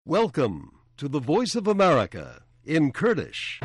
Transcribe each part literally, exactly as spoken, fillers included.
Welcome to the Voice of America in Kurdish.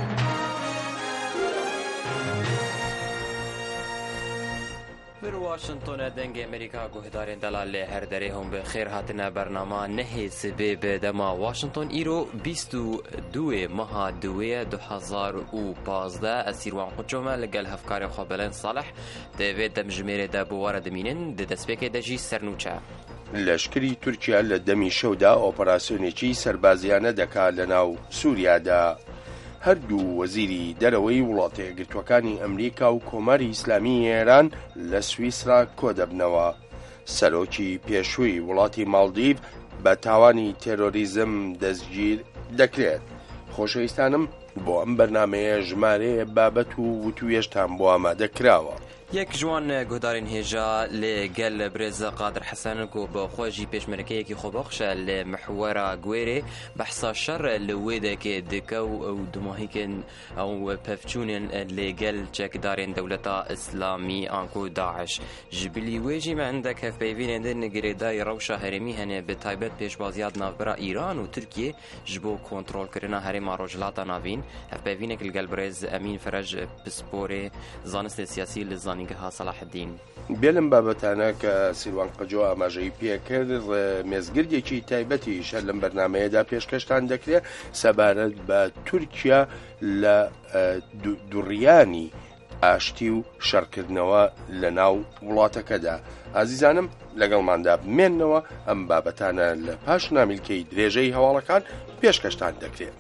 در واشنطن دنگ امریکا گهدارین دلال هر دره هم به خیر هاتنا برنامه نهی سبب دما واشنطن ایرو بیست و دو ماه دوی دو هزار و پانزده اسیروان خودجمع لگل هفکار خوابلن صالح دوید دم جمیر دا بوار دمینن ده دسپیک دجی سرنوچه لشکری تورکیا لە دەمی شەودا ئۆپەراسیۆنێکی سەربازیانە دەکات لە ناو سووریادا. هەردوو وەزیری دەرەوەی وڵاتە یەکگرتووەکانی ئەمریکا و کۆماری ئیسلامی ئێران لە سویسرا کۆ دەبنەوە. سەرۆکی پێشووی وڵاتی ماڵدیڤ بە تاوانی تێرۆریزم دەستگیر دەکرێت. خۆشەویستانم بۆ ئەم بەرنامەیە ژمارەیە بابەت و وتوێژتان بۆ ئامادە کراوە. یک جوان گهدارین هجا لگل برز قادر حسن کو با خوجی پیشمرکه کی خوبخش لمحور گویره بحثا شر لویده که دکو او دماهی کن او پفچونن لگل چک دارین دولتا اسلامی آنکو داعش جبلی ویجی ما عندك هف بيفين دن نگریدای روشا هرمی هنه به تایبت پیشبازیات نافبرا ایران و ترکیه جبو کنترل کرنا هرم روجلاتا ناوین هف بيفين که لگل برز امین فرج بسپور زانست سیاسی لزان ها صلاح الدین بێلم بابەتانە کە سیروان قەجۆ ئاماژەی پێکرد مێزگردێکی تایبەتی شەر لەم بەرنامەیەدا پێشکەشتان دەکرێت سەبارەت بە تورکیا لە دوڕیانی ئاشتی و شەڕکردنەوە لە ناو وڵاتەکەدا. ئازیزانم لەگەڵماندا بمێننەوە ئەم بابەتانە لە پاش نامیلکەی درێژەی هەواڵەکان پێشکەشتان دەکرێت.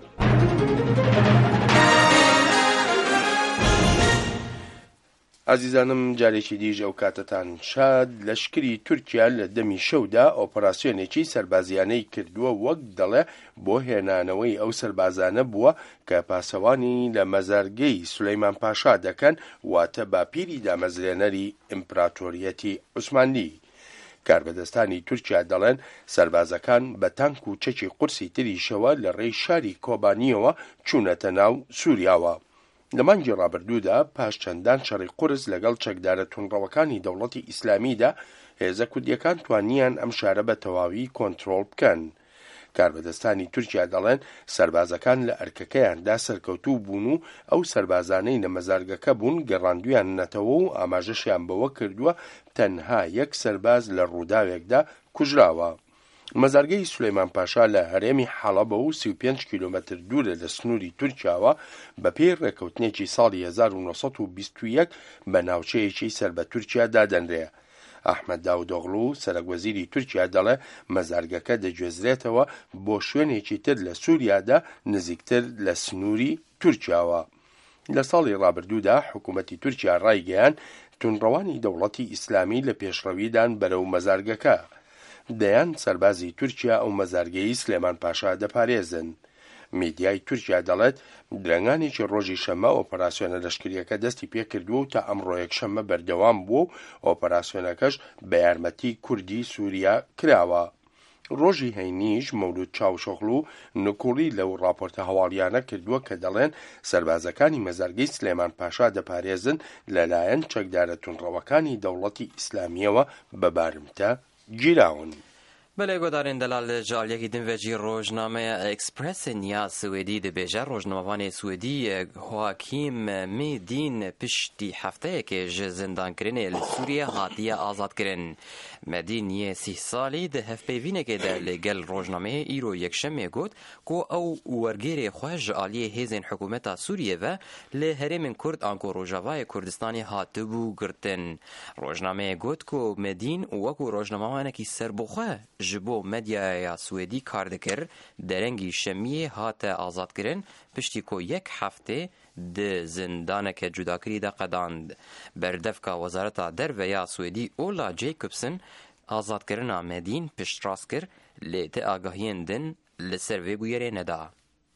عزیزانم جارێکی دیژ ئەو کاتتان شاد لەشکری تورکیا لە دەمی شەودا ئۆپەراسیۆنێکی سەربازیانەی کردووە وەک دەڵێ بۆ هێنانەوەی ئەو سەربازانە بووە کە پاسەوانی لە مەزارگەی سولەیمان پاشا دەکەن واتە باپیری دامەزرێنەری ئیمپراتۆریەتی عوسمانی. کاربەدەستانی تورکیا دەڵێن سەربازەکان بە تانک و چەکی قورسی تریشەوە لە ڕێی شاری کۆبانیەوە چوونەتە ناو سووریاوە. لە مانگی ڕابردوودا پاش چەندان شەڕی قورس لەگەڵ چەکدارە تونڕەوەکانی دەوڵەتی ئیسلامیدا هێزە کوردیەکان توانیان ئەم شارە بە تەواوی کۆنتڕۆڵ بکەن. کاربەدەستانی تورکیا دەڵێن سەربازەکان لە ئەرکەکەیاندا سەرکەوتوو بوون و ئەو سەربازانەی لە مەزارگەکە بوون گەڕاندویان نەتەوە و ئاماژەشیان بەوە کردووە تەنها یەک سەرباز لە ڕووداوێکدا کوژراوە. مەزارگەی سولەیمان پاشا لە هەرێمی حەڵەبە و سی و پێنج کیلۆمەتر دوورە لە سنووری تورکیاوە بە پێی ڕێکەوتنێکی ساڵی هەزار و نۆسەد و بیست و یەک بە ناوچەیەکی سەر بە تورکیا دادەنرێ. ئەحمەد داودۆغڵو سەرۆکوەزیری تورکیا دەڵێ مەزارگەکە دەگوێزرێتەوە بۆ شوێنێکی تر لە سووریادا نزیکتر لە سنووری تورکیاوە. لە ساڵی ڕابردوودا حکوومەتی تورکیا ڕایگەیان تونڕەوانی دەوڵەتی ئیسلامی لە پێشڕەویدان بەرەو مەزارگەکە. دەیان سەربازی تورکیا ئەو مەزارگەی سلێمان پاشا دەپارێزن. میدیای تورکیا دەڵێت درەنگانێکی ڕۆژی شەمە ئۆپەراسیۆنە لەشکریەکە دەستی پێکردووە و تا ئەمڕۆ یەکشەممە بەردەوام بوو و ئۆپەراسیۆنەکەش بە یارمەتی کوردی سووریا کراوە. ڕۆژی هەینیش مەولود چاوشۆغڵو نکوڵی لەو راپۆرتە هەواڵیانە کردووە کە دەڵێن سەربازەکانی مەزارگەی سلێمان پاشا دەپارێزن لەلایەن چەکدارە تونڕەوەکانی دەوڵەتی ئیسلامیەوە بە بارمتە گیراون. بله گودارین دلال جالیکی دن وجی روزنامه اکسپرس نیا سوئدی دبیجه روزنامه‌وان سوئدی حاکیم میدین پشتی هفته که زندان کرنه لسوریه هاتیه آزاد کرن. مدین یه سی سالی ده هف پیوینه که در لگل روزنامه ایرو یکشمه گود که او ورگیر خوش آلیه هیزن حکومت سوریه و لهرم کرد آنکو روجاوای کردستانی هاتبو گرتن. روزنامه گود که مدین وکو روزنامه‌وان کی سر بخواه جبو مدیا سوئدی کار دکر درنگی شمیه هات آزاد کرن پشتی کو یک هفته د زندانک جداکری دا قداند. بردفکا وزارت در و یا سوئدی اولا جیکوبسن آزاد کرن آمدین پشت راست کر لیت آگاهین دن لسر وی بویره ندا.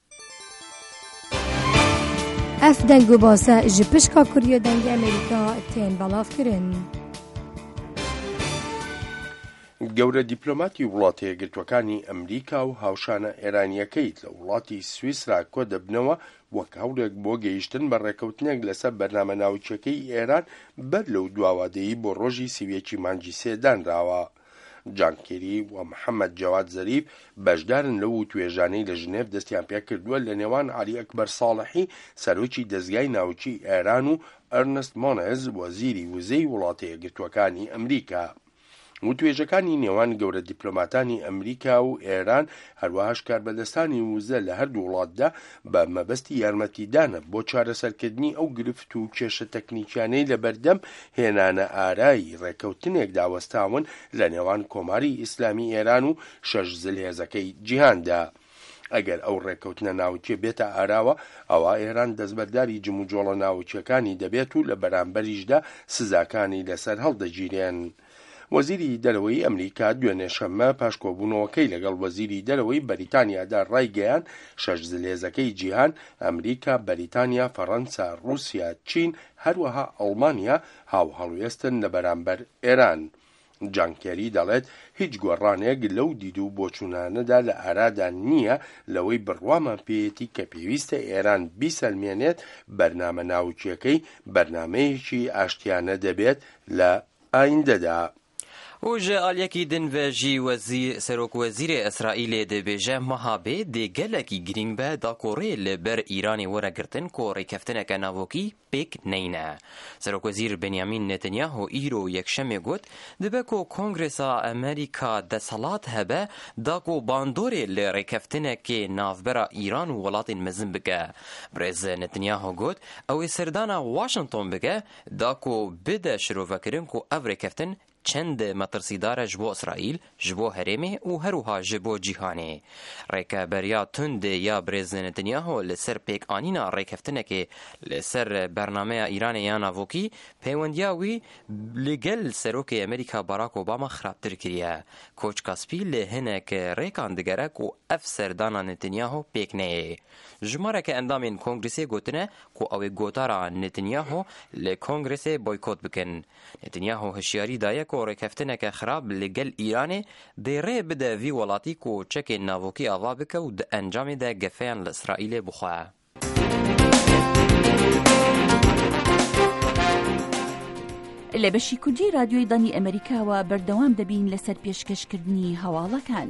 اف دنگو باسه جپشکا کریو دنگ امریکا تین بلاف کرن. گەورە دیپلۆماتی وڵاتە یەکگرتووەکانی ئەمریکا و هاوشانە ئێرانیەکەیت لە وڵاتی سویسرا کۆ دەبنەوە وەک هەوڵێک بۆ گەیشتن بە ڕێکەوتنێک لەسەر بەرنامە ناوچەکەی ئێران بەر لەو دواوادەیی بۆ ڕۆژی سیوێکی مانگی سێ دانراوە. جان کێری و محەممەد جەواد زەریف بەشدارن لەو توێژانەی لە ژنێف دەستیان پێ کردووە لە نێوان عەلی ئەکبەر ساڵحی سەرۆکی دەزگای ناوچی ئێران و ئەرنست مۆنز وەزیری وزەی وڵاتە یەکگرتووەکانی ئەمریکا. و توێژەکانی نێوان گەورە دیپلۆماتانی ئەمریکا و ئێران هەروەهاش کاربەدەستانی وزە لە هەردوو وڵاتدا بە مەبەستی یارمەتیدانە بۆ چارەسەرکردنی ئەو گرفت و کێشە تەکنیکیانەی لە بەردەم هێنانە ئارایی ڕێکەوتنێک داوەستاون لە نێوان کۆماری ئیسلامی ئێران و شەش زلهێزەکەی جیهاندا. ئەگەر ئەو ڕێکەوتنە ناوچێ بێتە ئاراوە ئەوە ئێران دەستبەرداری جموجۆڵە ناوچیەکانی دەبێت و لە بەرامبەریشدا سزاکانی لەسەر هەڵدەگیرێن. وەزیری دەرەوەی ئەمریکا دوێنێ شەممە پاشکۆبوونەوەکەی لەگەڵ وەزیری دەرەوەی بەریتانیادا ڕایگەیان شەش زلێزەکەی جیهان ئەمریکا، بەریتانیا، فەڕەنسا، رووسیا، چین هەروەها ئەڵمانیا هاو هەڵوێستن لە بەرامبەر ئێران. جان کێری دەڵێت هیچ گۆڕانێک لەو دید و بۆچوونانەدا لە ئارادا نییە لەوەی بڕوامان پێیەتی کە پێویستە ئێران بیسەلمێنێت بەرنامە ناوچیەکەی بەرنامەیەکی ئاشتیانە دەبێت لە ئایندەدا. و ji aliyekî din ve jî wezîr Serokvezîrê İsraîlê dibêje meha bê dê gelekî girîng be da ku rê li ber Îranê were girtin ku rêkeftineke navokî pêk neyne. Serokvezîr Benyamin Netanyahu îro yekşemê got dibe ku Kongresa Amerîka desalat hebe da ku bandorê li rêkeftinekê navbera Îran û welatên mezin bike. Birêz Netanyahu got ew ê serdana Washington bike da ku bide şirovekirin ku ev rêkeftin çend metirsîdar e ji bo İsraîl, ji bo herêmê û herûha ji bo cîhanê. Rêkeberiya tundê ya Birêz Netanyahu li ser pêkanîna rêkeftinekê li ser bernameya Îranê ya navokî peywendiya wî li gel Serokê Amerîka Barack Obama xirabtir kiriye. Koçka spî li hinek rêkan digere ku ev serdana Netanyahu pêk neyê. Jimareke endamên Kongresê gotine ku ew ê gotara Netanyahu li Kongresê boykot bikin. Netanyahu hişyarî daye ku rêkeftineke xirab li gel Îranê dê rê bide vî welatî ku çekên navokî ava bike û di encamê de gefeyan li İsraîlê bixwe. لە بەشی کوردی رادیۆی دانی ئەمریکاوە بەردەوام دەبین لەسەر پێشکەشکردنی هەواڵەکان.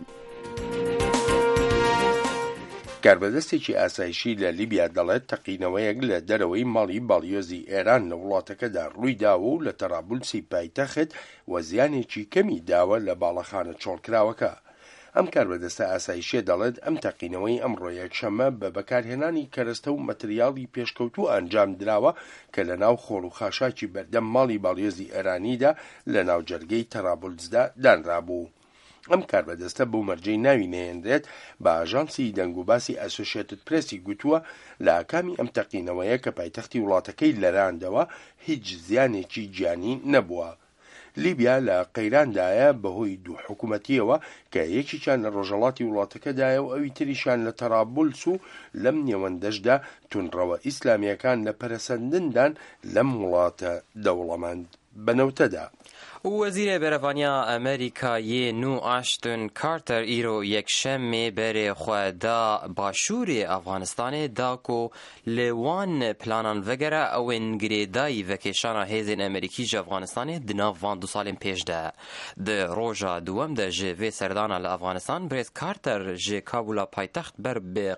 کاربەدەستێکی ئاسایشی لە لیبیا دەڵێت تەقینەوەیەک لە دەرەوەی ماڵی باڵیۆزی ئێران لە وڵاتەکەدا ڕووی داوە و لە تەرابولسی پایتەخت وە زیانێکی کەمی داوە لە باڵەخانە چۆڵکراوەکە. ئەم کاربەدەستە ئاسایشیە دەڵێت ئەم تەقینەوەی ئەمڕۆ یەکشەممە بە بەکارهێنانی کەرەستە و مەتریاڵی پێشکەوتوو ئەنجام درراوە کە لە ناو خۆڵ و خاشاکی بەردەم ماڵی باڵیۆزی ئێرانیدا لە ناو جەرگەی تەرابولسدا دانرابوو. ئەم کاربەدەستە بۆ مەرجەی ناوی نێنرێت بە ئاژانسی دەنگوباسی ئەسۆسیێتد پرێسی گوتووە لە ئاکامی ئەم تەقینەوەیە کە پایتەختی وڵاتەکەی لەراندەوە هیچ زیانێکی گیانی نەبووە. لیبیا لە قەیراندایە بەهۆی دوو حکوومەتیەوە کە یەکیشان لە ڕۆژهەڵاتی وڵاتەکەدایە و ئەوی تریشان لە تەرابولس و لەم نێوەندەشدا تونڕەوە ئیسلامیەکان لە پەرەسەندندان لەم وڵاتە دەوڵەمەند بنەوتەدا. وزیر برەڤانیا ئەمریکایê نو ئاشتن کارتەر ئیرۆ یەکشەمێ berê xwe da başûrê Afganistanê da ku li wan planan vegere ew ên girêdayî vekêşana hêzên Amerîkî ji Afganistanê di nav van du salên pêş de. Di roja duwem de ji vê serdana li Afganistan birêz Carter ji Kabûla paytext ber bi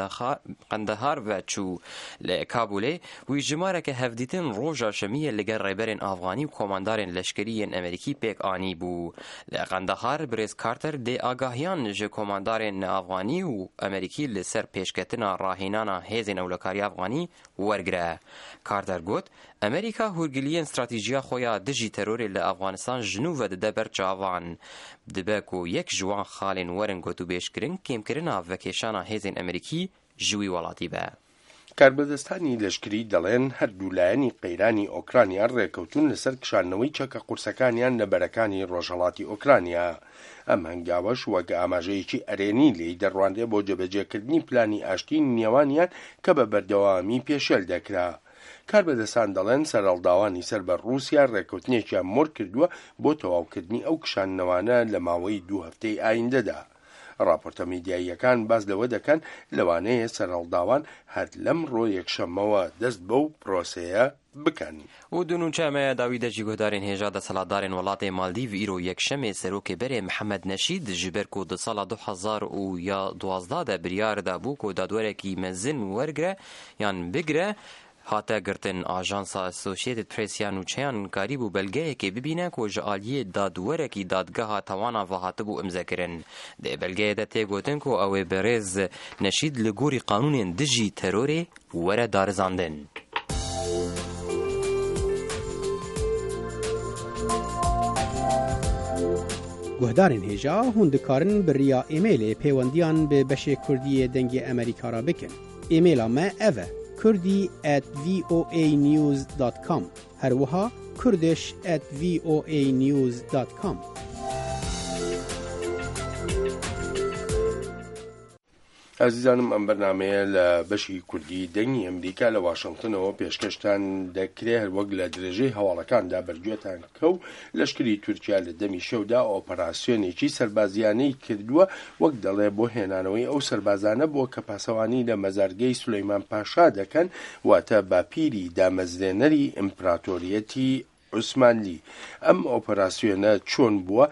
Qendehar ve çû. Li Kabûlê wî jimareke hevdîtin roja şemiyê li gel rêberên Afganî û komandarên leşkeriyên Amerîkî pêk anî bû. Li Qendehar birêz Carter dê agahiyan ji komandarên Afganî û Amerîkî li ser pêşketina rahînana hêzên ewlekarî Afganî wergire. Carter got, Amerîka hûrgiliyên stratîjiya xwe ya dijî terorê li Afganistan ji nû ve dide ber çavan. Dibe ku yek ji wan xalên werin gotûbêjkirin kêmkirina vekêşana hêzên Amerîkî ji wî welatî be. کاربەدەستانی لەشکری دەڵێن هەردوو لایەنی قەیرانی ئۆکرانیا ڕێکەوتون لەسەر کشاندنەوەی چەکە قورسەکانیان لە بەرەکانی ڕۆژهەڵاتی ئۆکرانیا. ئەم هەنگاوەش وەک ئاماژەیەکی ئەرێنی لێی دەڕواندێ بۆ جێبەجێکردنی پلانی ئاشتی نێوانیان کە بە بەردەوامی پێشێل دەکرا. کاربەدەستان دەڵێن سەرهەڵداوانی سەر بە رووسیا ڕێکەوتنێکیان مۆر کردووە بۆ تەواوکردنی ئەو کشاندنەوانە لە ماوەی دوو هەفتەی ئایندەدا. راپۆرتە میدیاییەکان باز لەوە دەکەن لەوانەیە سەرهەڵداوان هەر لەم ڕۆ یەکشەممەوە دەست بەو پرۆسەیە بکەن. و دوونوچەمە داوی دەجی گۆدارên هێژا دەسەڵاتدارên وڵاتê مالدیڤ ئیرۆ یەکشەمê serokê berê Mihemed Neşîd ji ber ku di sala du hezar û ya duwazdeh de biryar dabû ku dadwerekî mezin wergire yan bigire hate girtin ajansa Associated Press ya nûçeyan karî bû belgeyekê bibîne ku ji aliyê dadwerekî dadgeha tawana vehatibû imzekirin. Dê belgeyê de tê gotin ku ew ê berêz Neşîd li gorî qanûnên dijî terorê were darizandin. گهدارên hêja hûn dikarin bi riya emailê pêwendiyan bi beşê Kurdiyê dengê Amerîka ra bikin. Emaila me ev e kurdî at voa news dot com her wiha kurdiş at voa news dot com. ئازیزانم ئەم بەرنامەیە لە بەشی کوردی دەنگی ئەمریکا لە واشنگتنەوە پێشکەشتان دەکرێت هەروەک لە درێژەی هەواڵەکاندا بەرگوێتان کەو لەشکری تورکیا لە دەمی شەودا ئۆپەراسیۆنێکی سەربازیانەی کردووە وەک دەڵێ بۆ هێنانەوەی ئەو سەربازانە بۆ کە پاسەوانی لە مەزارگەی سولەیمان پاشا دەکەن واتە باپیری دامەزرێنەری ئیمپراتۆریەتی عوسمانلی. ئەم ئۆپەراسیۆنە چۆن بووە؟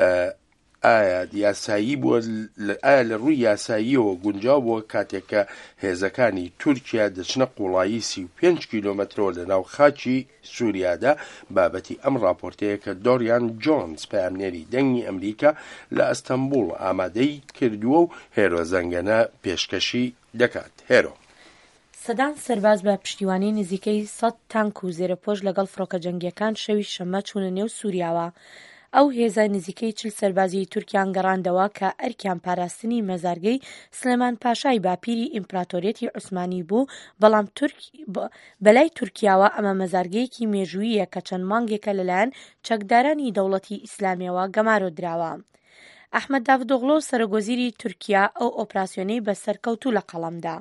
ئایا یاسایی بووە؟ ئایا لە ڕووی یاساییەوە گونجاو بووە کاتێککە هێزەکانی تورکیا دەچنە قوڵایی سی و پێنج کیلۆمەترەوە لە ناو خاچی سووریادا؟ بابەتی ئەم راپۆرتەیە کە دۆریان جۆنز پامنێری دەنگی ئەمریکا لە ئەستەمبوڵ ئامادەی کردووە و هێرۆ زەنگەنە پێشکەشی دەکات. هێرۆ سەدان سەرباز بە پشتیوانی نزیکەی سەد تانک و زێرەپۆش لەگەڵ فڕۆکە جەنگیەکان شەوی شەمە چوونە نێو سووریاوە. ئەو هێزە نزیکەی چل سەربازی تورکیان گەڕاندەوە کە ئەرکیان پاراستنی مەزارگەی سلێمان پاشای باپیری ئیمپراتۆریەتی عوسمانی بوو، بەڵام بەلای تورکیاوە ئەمە مەزارگەیەکی مێژووییە کە چەند مانگێکە لەلایەن چەکدارانی دەوڵەتی ئیسلامیەوە گەمارۆ دراوە. ئەحمەد داڤدۆغلۆ سەرۆگۆزیری تورکیا ئەو ئۆپراسیۆنەی بەسەرکەوتوو لە قەڵەمدا.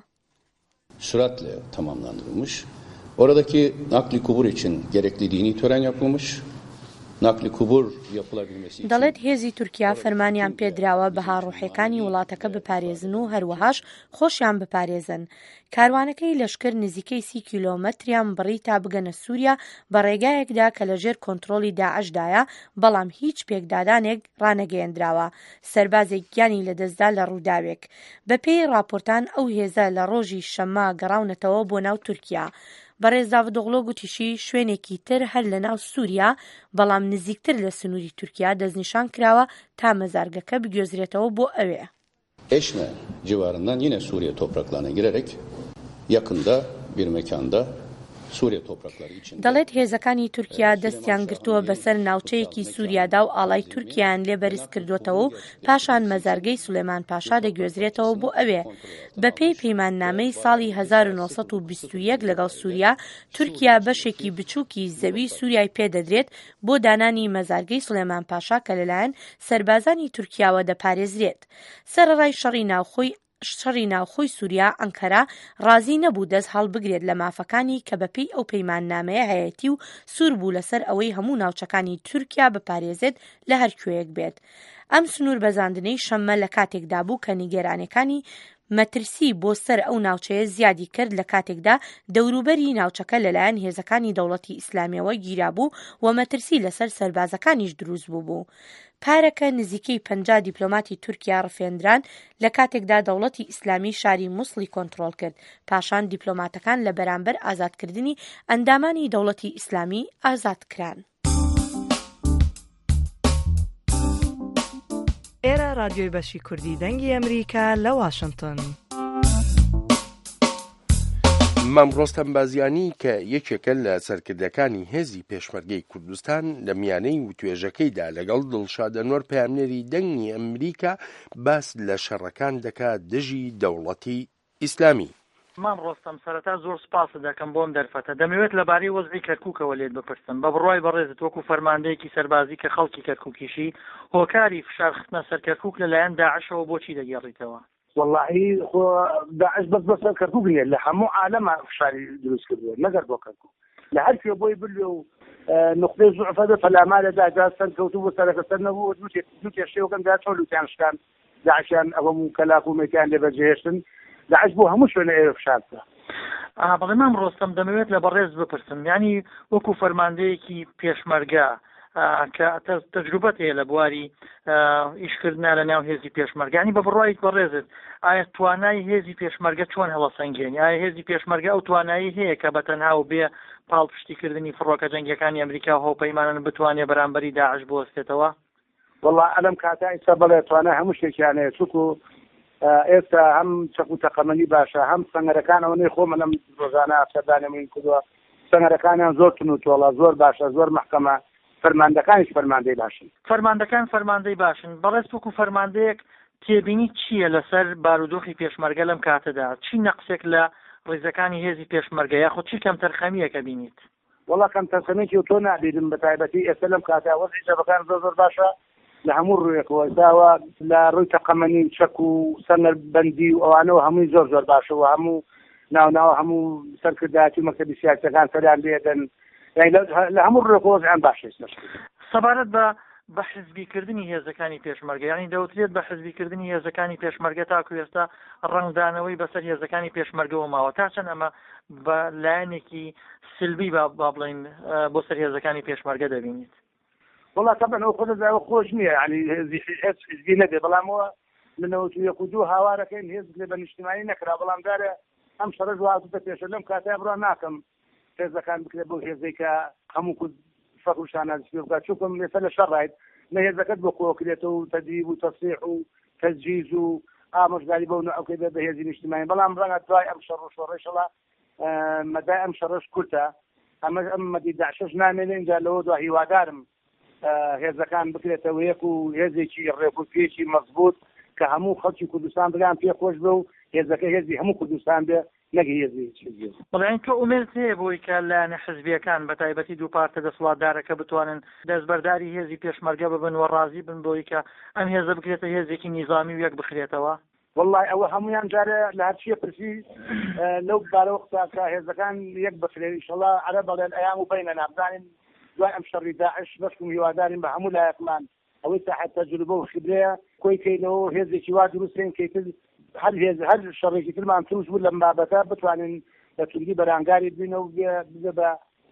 Süratle tamamlandırılmış. Oradaki nakli kubur için gerekli dini tören yapılmış. Nakli kubur yapılabilmesi için... دەڵێت هێزی تورکیا فەرمانیان پێدراوە بە هاڕوحەکانی وڵاتەکە بپارێزن و هەروەهاش خۆشیان بپارێزن. کاروانەکەی لەشکر نزیکەی سی کیلۆمەتریان بڕی تا بگەنە سووریا بە ڕێگایەکدا کە لەژێر کۆنتڕۆلی داعشدایە، بەڵام هیچ پێکدادانێک ڕانەگەیەندراوە. سەربازێک گیانی لەدەستدا لە ڕووداوێک. بەپێی راپۆرتان ئەو هێزە لە ڕۆژی شەمە گەڕاونەتەوە بۆ ناو تورکیا. بەڕێز داڤدۆغلۆ گوتیشی شوێنێکی تر هەر لە ناو سووریا بەڵام نزیکتر لە سنووری تورکیا دەستنیشان کراوە تا مەزارگەکە بگوێزرێتەوە بۆ ئەوێ. Eşme civarından yine Suriye topraklarına girerek yakında bir mekanda Suriye toprakları için... دەڵێت هێزەکانی تورکیا دەستیان گرتووە بەسەر ناوچەیەکی سووریادا و ئاڵای تورکیان لێ بەرز کردوێتەوە و پاشان مەزارگەی سولێمان پاشا دەگوێزرێتەوە بۆ ئەوێ. بەپێی پەیماننامەی ساڵی هەزار و نۆسەد و بیست و یەک لەگەڵ سووریا، تورکیا بەشێکی بچووکی زەوی سووریای پێدەدرێت بۆ دانانی مەزارگەی سولێمان پاشا کە لەلایەن سەربازانی تورکیاوە دەپارێزرێت. سەرەڕای شەڕی ناوخۆی شەڕی ناوخۆی سووریا ئەنکەرا ڕازی نەبوو دەست هەڵبگرێت لە مافەکانی کە بەپێی ئەو پەیماننامەیە هەیەتی و سوور بوو لەسەر ئەوەی هەموو ناوچەکانی تورکیا بپارێزێت لە هەر کوێیەک بێت. ئەم سنوور بەزاندنەی شەممە لە کاتێکدا بوو کە نیگەرانەکانی مەترسی بۆ سەر ئەو ناوچەیە زیادی کرد لە کاتێکدا دەوروبەری ناوچەکە لەلایەن هێزەکانی دەوڵەتی ئیسلامیەوە گیرابوو و مەترسی لەسەر سەربازەکانیش دروست بوو بوو. پارەکە نزیکەی پەنجا دیپلۆماتی تورکیا ڕفێنران لە کاتێکدا دەوڵەتی ئیسلامی شاری مووسڵی کۆنتڕۆڵ کرد. پاشان دیپلۆماتەکان لە بەرامبەر ئازادکردنی ئەندامانی دەوڵەتی ئیسلامی ئازادکران. ئێرە رادیۆی بەشی کوردی دەنگی ئەمریکا لە واشنگتن. مام ڕۆستەم بازیانی کە یەکێکە لە سەرکردەکانی هێزی پێشمەرگەی کوردستان لە میانەی و توێژەکەیدا لەگەڵ دڵشاد ئەنوەر پەیامنێری دەنگی ئەمریکا باس لە شەڕەکان دەکات دژی دەوڵەتی ئیسلامی. مام ڕۆستەم سەرەتا زۆر سپاس دەکەم بۆم دەرفەتە. دەمەوێت لەبارەی وەزعی کەرکووکەوە لێت بپرسم بە بڕوای بەڕێزت وەکو فەرماندەیەکی سەربازی کە خەڵکی کەرکووکیشی هۆکاری فشارخستنە سەر کەرکووک لەلایەن داعشەوە بۆچی دەگەڕیتەوە؟ والله داعش بس بس كركوك ليه لحمو عالم فشاري دروس كردوه نقدر بو كركوك لعرف يبوي بلو نقطة ضعف هذا فلا مال دا جاز سن كوتو سنة سنة هو دوتي دوتي الشيء وكان دا تولو كان كان داعشان أبو مكلاف ومكان لبجيشن داعش بوها مش ولا فشارته. بەڵێ مام ڕۆستەم دەمەوێت لە بەڕێز بپرسم، یعنی وەکو فەرماندەیەکی پێشمەرگە کە تەجروبەت هەیە لە بواری ئیشکردنا لە ناو هێزی پێشمەرگە، ینی بە بڕوایت بەڕێزت ئایا توانای هێزی پێشمەرگە چۆن هەڵەسەنگێنی؟ ئایا هێزی پێشمەرگە ئەو توانایی هەیە کە بەتەنها و بێ پاڵپشتیکردنی فڕۆکە جەنگیەکانی ئەمریکا و هەوپەیمانن بتوانێت بەرامبەری داعش بوەستێتەوە؟ وەڵا ئەلەم کاتا ئیستا بڵێ توانای هەموو شتێکیانەیە، چووکو ئێستا هەم چەق و تەقەمەنی باشە، هەم سەنگەرەکانەوە نەی خۆمە لەم ڕۆژانە ئافسەردانێمەین کردووە، سەنگەرەکانیان زۆر تون و تۆڵە، زۆر باشە، زۆر محکەمە، فەرماندەکانیش فەرماندەی باشن. فەرماندەکان فەرماندەی باشن. بەڕێز وەکو فەرماندەیەک تێبینی چییە لەسەر بارودۆخی پێشمەرگە لەم کاتەدا؟ چی نەقسێک لە ڕێزەکانی هێزی پێشمەرگە یاخود چی کەم تەرخەمیەکە بینیت؟ وەڵا کەم تەرخەمێکی تۆ نابیدم بە تایبەتی ئێستا لەم کاتا وەزعی جەبەکان زۆر زۆر باشە لە هەموو ڕوویەکەوە، داوە لە ڕووی تەقەمەنی چەک و سەنەر بەندی و ئەوانەوە هەمووی زۆر زۆر باشەوە، هەموو ناوناوە هەموو سەرکردایەتی و مەکتەبی سیاسەکان سەریان لێدەن، لە هەموو ڕوویەکەوە وەزعیان باشە. سەبارەت بە بە حزبیکردنی هێزەکانی پێشمەرگە، یعنی دەوترێت بە حزبیکردنی هێزەکانی پێشمەرگە تاکو ئێستا ڕنگدانەوەی بەسەر هێزەکانی پێشمەرگەوە ماوە، تا چەند ئەمە بە لایەنێکی سلبی با بڵین بۆ سەر هێزەکانی پێشمەرگە دەبینیت؟ وڵا طبعا ئەو خۆدەزایوە خۆش نییە، ینی حزبی نەبێ، بەڵامەوە لەنەوەت یەک و دوو هاوارەکەین هێز لێ بە نیشتیمانی نەکرا، بەڵام دارە ئەم شەڕە هاتووتە پێشە لەم کاتای بڕوا ناکەم هێزەکان بکرێت بۆ هێزەی کە هەموو کورد فەق و شانازی بکات، چونکە لێسەر لە شەڕایت نە هێزەکەت بۆ کۆکرێتەوە و تەدریب و تەسریح و تەجهیز و ئامۆژگاری بەو ئەوکەی بێت بە هێزی نیشتیمانی، بەڵام ڕەنگە دوای ئەم شەڕ و شۆڕەشەڵا مەدای ئەم شەڕەش کورتە، ئەمە ئەم مەدی داعشەش نامێنێ اینجا لەوە دوا هیوادارم هێزەکان بکرێتەوە یەک و هێزێکی ڕێکوپێکی مەزبوط کە هەموو خەڵکی کوردستان بگان پێ خۆش بێ و هێزەکە هێزی هەموو کوردستان بێ نەگە هێزی. بەڵێن تۆ ئومێد هەیە بۆی کە لایەنە حزبیەکان بە تایبەتی دوو پارتە دەسەڵاتدارەکە بتوانن دەستبەرداری هێزی پێشمەرگە ببن و ڕازی بن بۆی کە ئەم هێزە بکرێتە هێزێکی نیزامی و یەک بخرێتەوە؟ والله ئەوە هەمویان جارە لە هەرچیە پرسی لەو بارەوەقتا کە هێزەکان یەک بخرێت ئینشەڵا عەرە بەڵێن ئەیام و بەینە نابزانین دوای ئەم شەڕی داعش بەشکم هیوادارین بە هەموو لایەکمان ئەوەی تاحت تەجروبە و خبرەیە کۆی کەینەوە هێزێکی وا دروستین کەیتر هەر هێز هەر شەڕێکی ترمان توش بوو لەم بابەتە بتوانین بە توندی بەرانگاری بینە و بێ بە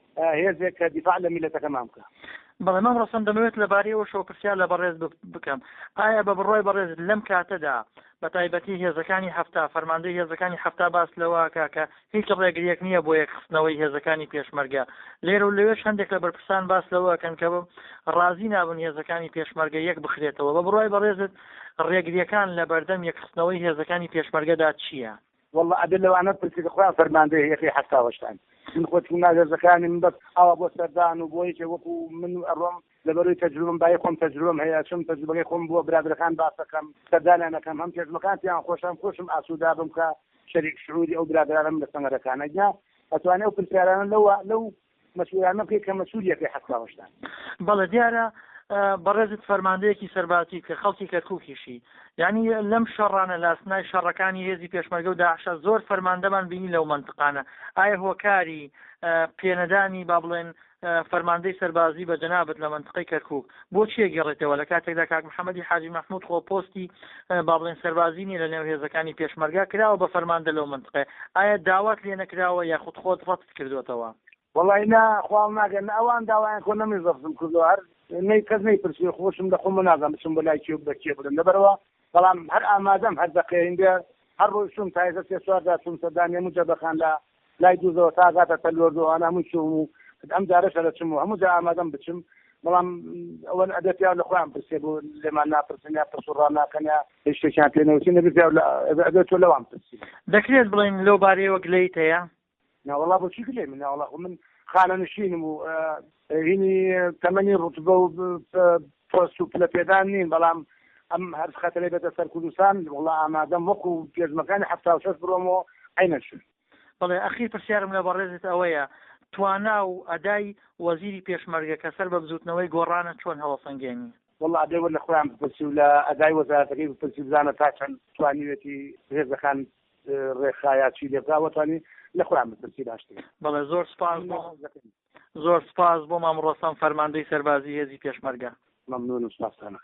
هێزێک کە دیفاع لە میلەتەکەمان بکە. بەڵێ مام ڕەسەن دەمەوێت لەبارەیەوە شەو پرسیار لە بەڕێز بکەم، ئایا بە بڕوای بەڕێز لەم کاتەدا بە تایبەتی هێزەکانی هەفتا فەرماندەی هێزەکانی هەفتا باس لەوە کاکە هیچ ڕێگریەک نییە بۆ یەکخستنەوەی هێزەکانی پێشمەرگە، لێرە و لەوێش هەندێک لە بەرپرسان باس لەوەکەن کە ڕازی نابن هێزەکانی پێشمەرگە یەک بخرێتەوە، بە بڕوای بەڕێزت ڕێگریەکان لە بەردەم یەکخستنەوەی هێزەکانی پێشمەرگەدا چییە؟ والله ئەبێ لەوانە پرسی خۆیان فەرماندەی یەکی هەفتاوەشتان من خۆتم ناگەرزەکانی من بەس ئەوە بۆ سەردان و بۆ یەکێ وەکو من ئەڕۆم لەبەرەوەی تەجروبەم بای خۆم تەجروبەم هەیە چم تەجروبەکەی خۆم بۆ برادرەکان باسەکەم سەردانیانەکەم هەم تێژمەکانتیان خۆشم خۆشم ئاسوودا بم کە شەریک شعوری ئەو برادرانم لە سەنگەرەکانە جا ئەتوانێ ئەو پرسیارانە لەوە لەو مەسئولانە بکەی کە مەسئولیەکەی هەفتاوەشتان. بەڵێ دیارە بەڕێزت فەرماندەیەکی سەرباتی کە خەڵکی کەرکووکیشی، یعنی لەم شەڕانە لاسنای شەڕەکانی هێزی پێشمەرگە و داعشە زۆر فەرماندەمان بینی لەو منطقانە، ئایا هۆکاری پێنەدانی با بڵێن فەرماندەی سەربازی بە جەنابەت لە منطقەی کەرکووک بۆچی گەڕێتەوە لە کاتێکدا کاک محەممەدی حاجی مەحموود خۆ پۆستی با بڵێن سەربازی نیە لە نێو هێزەکانی پێشمەرگە کراوە بە فەرماندە لەو منطقە، ئایا داوات لێ نەکراوە یاخود خۆت ڕەت کردوێتەوە؟ والله نا خوام ناگەن ئەوان داوایان کۆ نەمیزەفزم کردو هەر نەی کەس نەیپرسی خۆشم لە خۆم نازانم بچم بە لای کێ بە کێ بدەم لەبەرەوە بەڵام هەر ئامادەم هەر دەقێنگە هەر ڕۆژ چوم تایزە سێ چواردا چوم سەردانی هەموو جەبەخان لە لای دووزەوە تا گاتە تەلۆردەوە هەموو چوم و ئەم جارەشە لە چم و هەموو جا ئامادەم بچم، بەڵام ئەوە ئەدەپیا لە خۆیان پرسێ بۆ لێمان ناپرسن یا پرسوڕان ناکەن یا هیچ شتێکیان پێ نەوتی نەبێ ئەدەت تۆ لەوان پرسی. دەکرێت بڵێن لەو بارەیەوە گلەیت هەیە؟ نا وەڵا بۆچی گلێ من وەڵا من خانە نشینم و هینی تەمەنی ڕوتبە و پۆست و پلە پێدان نین، بەڵام ئەم هەر خەتەرەی بێتە سەر کوردستان وڵا ئامادەم وەکو پێشمەکانی هەفتا و شەش بڕۆمەوە عینەشن. بەڵێ ئەخیر پرسیارم لە بەڕێزت ئەوەیە توانا و ئەدای وەزیری پێشمەرگە کە سەر بە بزوتنەوەی گۆڕانە چۆن هەوڵسەنگێنی؟ والله ئەدەی وە لە خۆیان بپرسی و لە ئەدای وەزارەتەکەی بپرسی بزانە تا چەند توانیوێتی هێزەکان ڕێکخایاتی لێبگاوە توانی لە خۆیان بپرسی باشتر. بەڵێ زۆر سپاس زۆر سپاس بۆ مام ڕۆستەم فەرماندەی سەربازی هێزی پێشمەرگە. مەمنون و سپاسانە.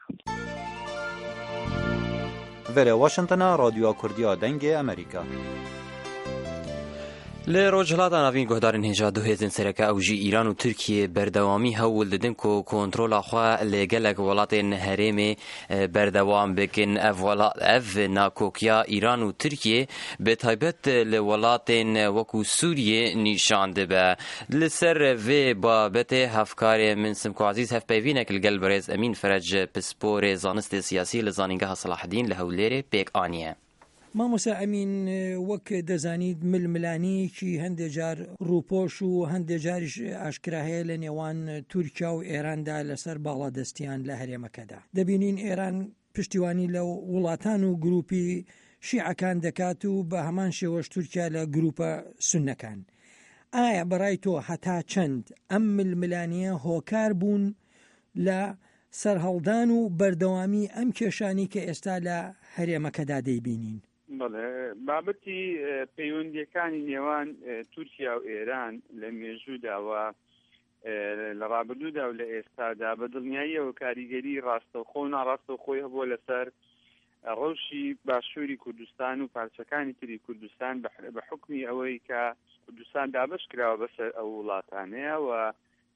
Vere Washingtona Radyoya Kurdiya Dengê Amerîka. لی روجهلات ناوین گهدارن هجا دو هزین سرکه او جی ایران و ترکیه بردوامی هول ددن کو کنترول خوا لگلک ولات هرم بردوام بکن اف ولات اف ناکوکیا ایران و ترکیه به تایبت لولات وکو سوریه نشان دبه لسر و بابت هفکار من سمکو عزیز هف پیوینک الگل برز امین فرج پسپور زانست سیاسی لزانینگه صلاح الدین لهولیر پیک آنیه مامۆستا ئەمین وەک دەزانید ململانیکی هەندێک جار ڕووپۆش و هەندێک جاریش ئاشکرا هەیە لە نێوان تورکیا و ئێراندا لەسەر باڵادەستیان لە هەرێمەکەدا. دەبینین ئێران پشتیوانی لە وڵاتان و گروپی شیعەکان دەکات و بە هەمان شێوەش تورکیا لە گروپە سوننەکان. ئایا بەڕای تۆ هەتا چەند ئەم ململانیە هۆکار بوون لە سەرهەڵدان و بەردەوامی ئەم کێشانی کە ئێستا لە هەرێمەکەدا دەیبینین؟ بەڵێ بابەتی پەیوەندیەکانی نێوان تورکیا و ئێران لە مێژووداوە لە ڕابردوودا و لە ئێستادا بە دڵنیاییەوە کاریگەری ڕاستەوخۆ و ناڕاستەوخۆی هەبووە لەسەر ڕەوشی باشووری کوردستان و پارچەکانی تری کوردستان بە حکمی ئەوەی کە کوردستان دابش کراوە بەسەر ئەو وڵاتانەیە و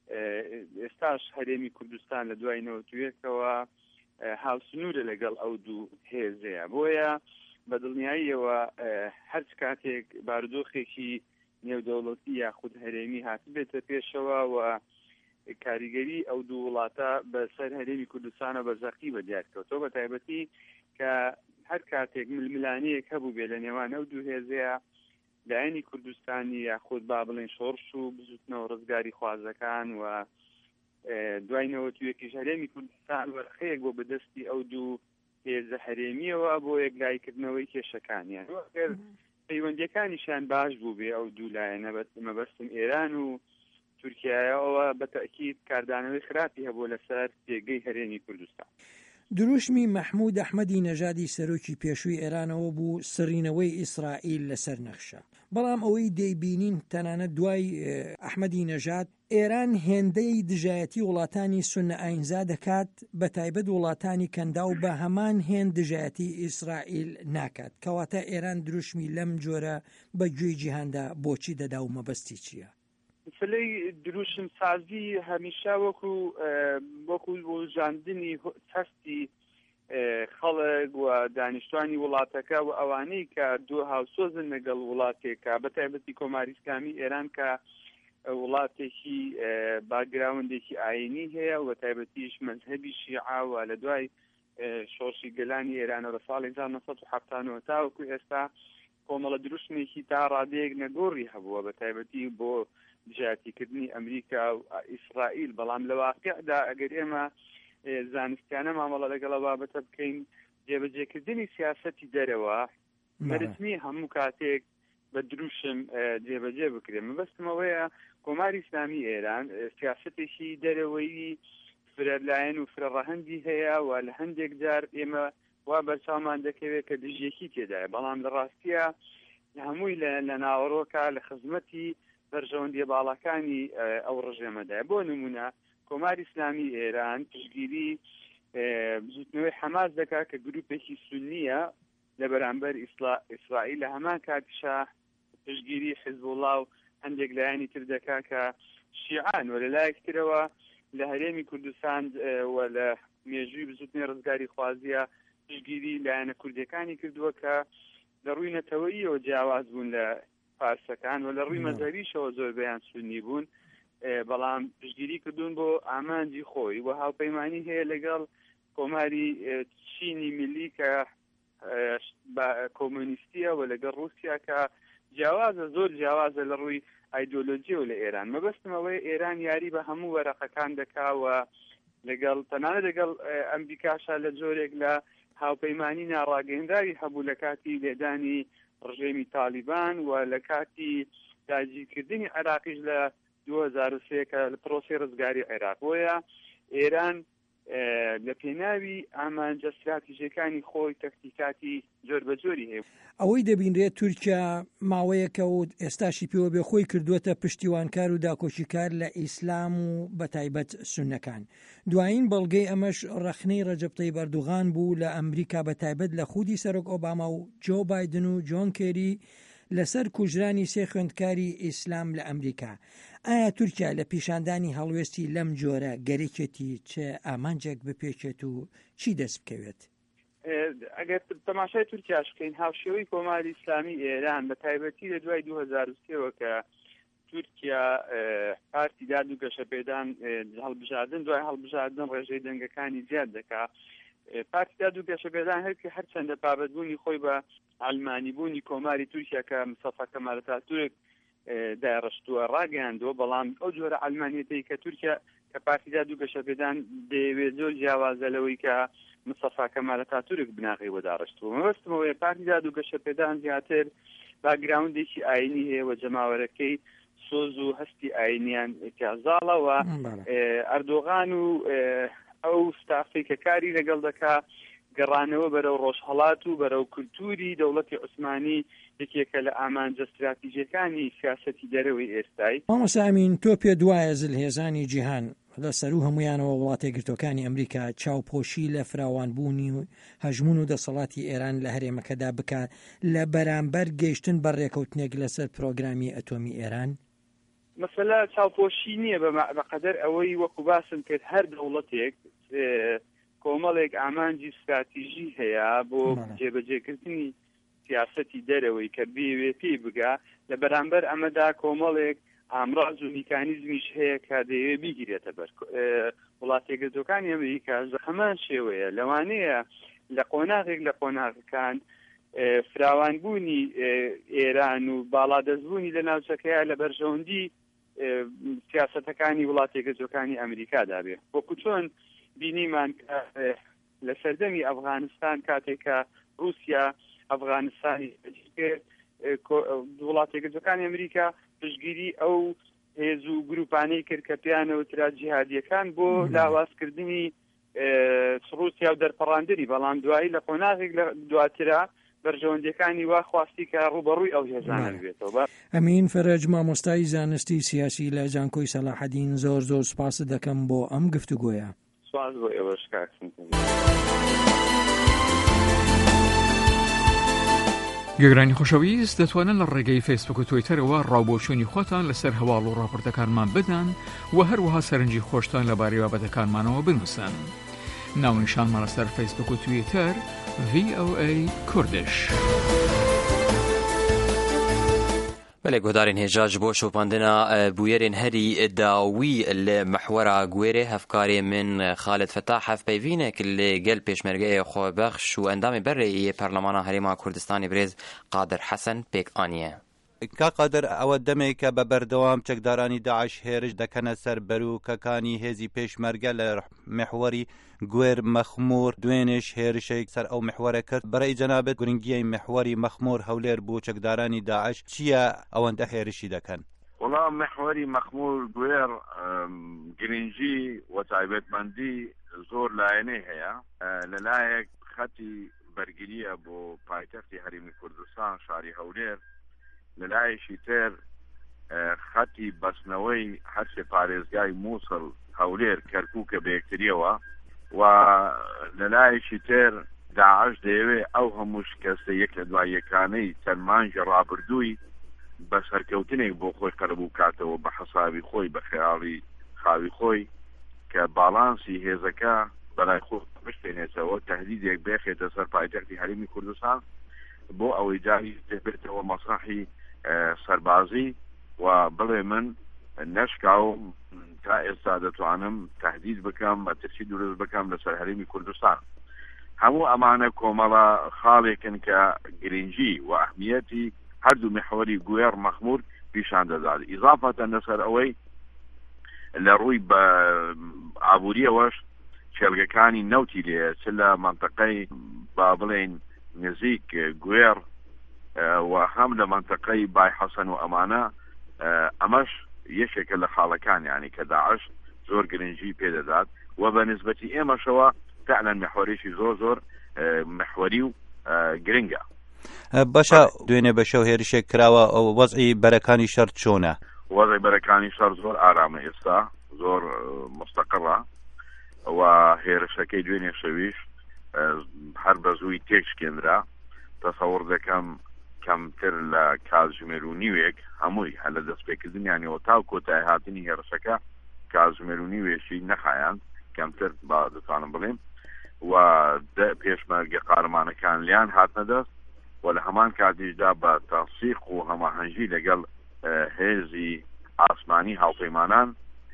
ئێستاش هەرێمی کوردستان لە دوای نەوەتوێتەوە هاوسنوورە لەگەڵ ئەو دوو هێزەیە. بۆیە بە دڵنیاییەوە هەر کاتێک بارودۆخێکی نێودەوڵەتی یاخود هەرێمی هاتبێتە پێشەوە و کاریگەری ئەو دوو وڵاتە بەسەر هەرێمی کوردستانە بەزەقی بەدیارکەوتەوە بە تایبەتی کە هەر کاتێک ململانەیەک هەبوو بێ لە نێوان ئەو دوو هێزەیە لایەنی کوردستانی یاخود با بڵێن شۆڕش و بزوتنەوە ڕزگاری خوازەکان و دوای نەوەتوێتیش هەرێمی کوردستان وەرخەیەک بۆ بەدەستی ئەو دوو هێزە هەرێمیەوە بۆ یەکلایکردنەوەی کێشەکانیان. پەیوەندیەکانیشان باش بوو بێ ئەو دوو لایەنە مەبەستم ئێران و تورکیایەوە بە تەئکید کاردانەوەی خراپی هەبوو لەسەر پێگەی هەرێمی کوردستان. دروشمی مەحموود ئەحمەدی نەژادی سەرۆکی پێشووی ئێرانەوە بوو سڕینەوەی ئیسرائیل لەسەر نەخشە. بەڵام ئەوەی دەیبینین تەنانەت دوای ئەحمەدی نەژاد ئێران هێندەی دژایەتی وڵاتانی سونە ئاینزا دەکات بە تایبەت وڵاتانی کەندا و بە هەمان هێند دژایەتی ئیسرائیل ناکات. کەواتە ئێران دروشمی لەم جۆرە بە گوێی جیهاندا بۆچی دەدا و مەبەستی چییە؟ فلەی دروشم سازی هەمیشا وەکو وەکو وەژاندنی تەستی خەڵک و دانیشتوانی وڵاتەکە و ئەوانەی کە دوو هاوسۆزن لەگەڵ وڵاتێکە بە تایبەتی کۆماری ئیسلامی ئێران کە وڵاتێکی باگراوندێکی ئاینی هەیە و بە تایبەتیش مەذهەبی شیعە و لە دوای شۆڕشی گەلانی ئێرانە لە ساڵی هەزار و نۆ سەد و هەفتانەوە تاوەکو ئێستا کۆمەڵە دروشمێکی تا ڕادەیەک نەگۆڕی هەبووە بە تایبەتی بۆ دژایەتیکردنی ئەمریکا و ئیسرائیل. بەڵام لە واقعدا ئەگەر ئێمە زانستیانە مامەڵە لەگەڵە بابەتە بکەین جێبەجێکردنی سیاسەتی دەرەوە مەرجنی هەموو کاتێک بە دروشم جێبەجێ بکرێن. مەبەستمەوەیە کۆماری ئیسلامی ئێران سیاسەتێکی دەرەوەی فرەلایەن و فرەڕەهەندی هەیە و لە هەندێک جار ئێمە وا بەرچاومان دەکەوێت کە دژیەکی تێدایە. بەڵام لە ڕاستیە هەمووی لە ناوەڕۆکە لە خزمەتی بەرژەوەندیە باڵەکانی ئەو ڕژێمەدایە. بۆ نمونە کۆماری ئیسلامی ئێران پشتگیری بزوتنەوەی حەماس دەکات کە گروپێکی سونیە لە بەرامبەر ئیسرائیل، لە هەمان کاتیشا پشتگیری حیزبوڵڵا و هەندێک لایەنی تر دەکات کە شیعان و لەلایەکترەوە لە هەرێمی کوردستان و لە مێژووی بزوتنەی ڕزگاری خوازیە پشتگیری لایەنە کوردەکانی کردووە کە لە ڕووی نەتەوەییەوە جیاواز بوون لە فارسەکان و لە ڕووی مەذهەبیشەوە زۆربەیان سونی بوون، بەڵام پشتگیری کردوون بۆ ئامانجی خۆی و هاوپەیمانی هەیە لەگەڵ کۆماری چینی میلی کە کۆمۆنیستیە و لەگەڵ رووسیا کە جیاوازە زۆر جیاوازە لە ڕووی ئایدۆلۆجی و لە ئێران. مەبەستمەوەی ئێران یاری بە هەموو وەرەقەکان دەکاوە لەگەڵ تەنانەت لەگەڵ ئەمریکاشا لە جۆرێک لە هاوپەیمانی ناڕاگەیەنداوی هەبوو لە کاتی لێدانی ڕژێمی تالیبان و لە کاتی داگیرکردنی عێراقیش لە دوو هەزار و سێ کە لە پرۆسی ڕزگاری عێراق. بۆیە ئێران لە پێناوی ئامانجە استراتیژیەکانی خۆی تەکتیکاتی جۆر بە جۆری هەیە. ئەوەی دەبینرێت تورکیا ماوەیەکە و ئێستاشی پێوە بێ خۆی کردووەتە پشتیوانکار و داکۆچیکار لە ئیسلام و بەتایبەت سونەکان. دوایین بەڵگەی ئەمەش ڕەخنەی ڕەجەب تەیب ئەردوغان بوو لە ئەمریکا بەتایبەت لە خودی سەرۆک ئۆباما و جۆ بایدن و جۆن کێری لەسەر کوژرانی سێ خوێندکاری ئیسلام لە ئەمریکا. ئایا تورکیا لە پیشاندانی هەڵوێستی لەم جۆرە گەرێکێتی چه ئامانجێک بپێچێت و چی دەست بکەوێت؟ ئەگەر تەماشای تورکیاش بکەین، هاوشێوەی کۆماری ئیسلامی ئێران بە تایبەتی لە دوای دوو هەزار و سێەوە کە تورکیا پارتی داد و گەشەپێدان هەڵبژاردن، دوای هەڵبژاردن ڕێژەی دەنگەکانی زیاد دەکات. پارتی داد و گەشەپێدان هەرکی هەرچەندە بابەتبوونی خۆی بە ئەلمانیبوونی کۆماری تورکیا کە مستەفا کەمال ئاتاتورک داڕشتووە ڕاگەیاندەوە، بەڵام ئەو جۆرە ئەلمانیەتەی کە تورکیا کە پارتی داد و گەشەپێدان دەیەوێت زۆر جیاوازە لەوەی کە مستەفا کەمال ئاتاتورک بناغی وەداڕشتووە. مەبەستمەوەی پارتی داد و گەشەپێدان زیاتر باگراوندێکی ئاینی هەیە و جەماوەرەکەی سۆز و هەستی ئاینیان تیازاڵەوە. ئەردۆغان و ئەو ستافەی کە کاری لەگەڵ دەکات گەڕانەوە بەرەو ڕۆژهەڵات و بەرەو کولتوری دەوڵەتی عوسمانی یەکێکە لە ئامانجە استراتیژیەکانی سیاسەتی دەرەوەی ئێستای. مامۆستا ئەمین، تۆ پێت وایە زلهێزانی جیهان لە سەر و هەمویانەوە وڵاتە گرتوەکانی ئەمریکا چاوپۆشی لە فراوانبوونی و هەژمون و دەسەڵاتی ئێران لە هەرێمەکەدا بکات لە بەرامبەر گەیشتن بەڕێکەوتنێک لەسەر پرۆگرامی ئەتۆمی ئێران؟ مەسەلە چاوپۆشی نییە بەقەدەر ئەوەی وەکو باسم کرد هەر دەوڵەتێک کۆمەڵێک ئامانجی استراتیژی هەیە بۆ جێبەجێکردنی سیاسەتی دەرەوەی کە بێوێ پێی بگا، لە بەرامبەر ئەمەدا کۆمەڵێک ئامڕاز و میکانیزمیش هەیە کە دەیەوێ بیگرێتە بەر وڵاتێگرتوەکانی ئەمریکا هەمان شێوەیە. لەوانەیە لە قۆناغێک لە قۆناغەکان فراوانبوونی ئێران و باڵادەستبوونی لە ناوچەکەیە لە بەرژەوەندی سیاسەتەکانی وڵاتێگرتوەکانی ئەمریکادا بێ. وەکو چۆن بینیمان لە سەردەمی ئەفغانستان کاتێکە رووسیا ئەفغانستانی وڵاتێگرتوەکانی ئەمریکا پشتگیری ئەو هێز و گروپانەی کرد کە پێیانەوە ترا جیهادیەکان بۆ لاوازکردنی رووسیا و دەرپەڕاندنی، بەڵام دوایی لە قۆناغێک لە دواترا بەرژەوەندەکانی وا خواستی کە ڕوبەڕووی ئەو هێزانە بێتەوە. ئەمین فەرەج، مامۆستای زانستی سیاسی لە جانکۆی سەلاحەدین، زۆر زۆر سپاس دەکەم بۆ ئەم گفتوگۆیە. سواز بۆ ئێوەش کاکسم. گەگرانی خۆشەویست دەتوانن لە ڕێگەی فیسبوک و تویتەرەوە ڕاوبۆچوونی خۆتان لەسەر هەواڵ و ڕاپۆرتەکانمان بدەن و هەروەها سەرنجی خۆشتان لەبارەی بابەتەکانمانەوە بنووسن. ناونیشانمان لەسەر فیسبوک و تویتەر ڤی ئۆ ئێ کوردش. بله گودارین هجاج بۆ شۆپاندنا بویەرên herî dawî li mehwera guêrê hevkarê min Xalid Fetah hevpeyvînek li gel pêşmergeyê Xwebexş û endamê berê yê Perlemana Herêma Kurdistanê Birêz Qadir Hesen pêk aniye. کا قادر ئەوە دەمێکە بە بەردەوام چەکدارانی داعش هێرش دەکەنە سەر بەروکەکانی هێزی پێشمەرگە لە محوەری گوێر مەخمور، دوێنێش هێرشێک سەر ئەو محوەرە کرد. بەڕێی جەنابەت گرنگیەی محوەری مەخمور هەولێر بوو چەکدارانی داعش چییە ئەوەندە هێرشی دەکەن؟ وەڵام محوەری مەخمور گوێر گرنگی و تایبەتمەندی زۆر لایەنەی هەیە. لەلایەک خەتی بەرگریە بۆ پایتەختی هەرێمی کوردستان شاری هەولێر، لەلایەکی تر خەتی بەستنەوەی هەرچێ پارێزگای مووسڵ هەولێر کەرکووکە بەیەکتریەوە، و لەلایەکی تر داعش دەیەوێت ئەو هەموو شکەستە یەک لە دوای یەکانەی چەند مانگی ڕابردووی بە سەرکەوتنێک بۆ خۆی قەرەبوو کاتەوە بە حەسابی خۆی بە خەیاڵی خاوی خۆی کە باڵانسی هێزەکە بەلای خۆ بشتێنێتەوە تهدیدێک بێخێتە سەر پایتەختی هەرێمی کوردستان بۆ ئەوەی جاری دەبێتەوە مەسرحی سەربازی و بڵێ من نەشکاو تا ئێستا دەتوانم تهدید بکەم بە ترسی دروست بکەم لەسەر هەرێمی کوردستان. هەموو ئەمانە کۆمەڵە خاڵێکن کە گرنگی و ئەهمیەتی هەردوو محوەری گوێر مەخمور پیشان دەدات. ئیضافەتەن لەسەر ئەوەی لە ڕووی بە ئابووریەوەش چێلگەکانی نەوتی لێ چ لە مەنتەقەی با بڵێن نزیک گوێر و هەم لە مەنتەقەی بای حەسەن و ئەمانە، ئەمەش یەکێکە لە خاڵەکان یعنی کە داعش زۆر گرنگی پێدەدات و بە نسبەتی ئێمەشەوە فعلا محوەرێکی زۆر زۆر محوەری و گرنگە. باشە دوێنێ بە شەو هێرشێک کراوە ئەو وەزعی بەرەکانی شەر چۆنە؟ وەزعی بەرەکانی شەر زۆر ئارامە ئێستا، زۆر مستەقڕە و هێرشەکەی دوێنێ شەویش هەر بە زووی تێکشکێنرا. تەسەوڕ دەکەم کەمتر لە کاتژمێر و نیوێک هەمووی هە لە دەستپێکردنیانەوە تاو کۆتای هاتنی هێرشەکە کاتژمێر و نیوێشی نەخایان کەمتر با دەتوانم بڵێم و پێشمەرگە قارەمانەکان لیان هاتنە دەست و لە هەمان کاتیشدا بە تەنسیق و هەماهەنگی لەگەڵ هێزی ئاسمانی هاوپەیمانان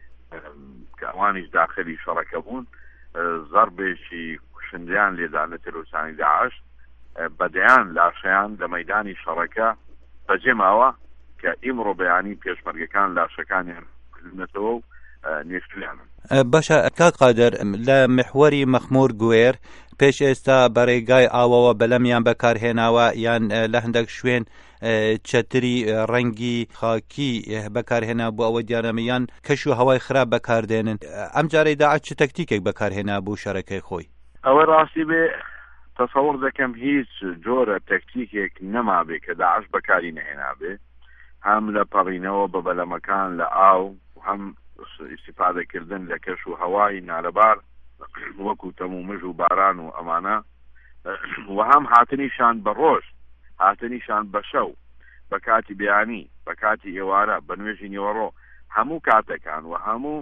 کە ئەوانیش داخلی شەڕەکە بوون زەربێکی کوشندیان لێدانە تێرۆریستانی داعش بەدەیان لاشەیان لە مەیدانی شەڕەکە بەجێماوە کە ئیمڕۆ بەیانی پێشمەرگەکان لاشەکانی هەرکردنەتەوە و نێشتیانن. باشە کاک قادر لە محوەری مەخموور گوێر پێش ئێستا بەڕێگای ئاوەوە بەلەمیان بەکارهێناوە یان لە هەندێک شوێن چەتری ڕەنگی خاکی بەکارهێنا بۆ ئەوە دیارەمەیان کەش و هەوای خراپ بەکاردێنن ئەم جارەی داعش چ تەکتیکێک بەکارهێنا بۆ شەڕەکەی خۆی؟ ئەوە ڕاستی بێ تەسەوڕ دەکەم هیچ جۆرە تەکتیکێک نەمابێ کە داعش بەکاری نەهێنابێ هەم لە پەڕینەوە بە بەلەمەکان لە ئاو هەم ئیستیفادەکردن لە کەش و هەوای نالەبار وەکو تەمومژ و باران و ئەمانە و هەم هاتنیشان بە ڕۆژ هاتنیشان بە شەو بە کاتی بەیانی بە کاتی ئێوارە بە نوێژی نیوەڕۆ هەموو کاتەکان و هەموو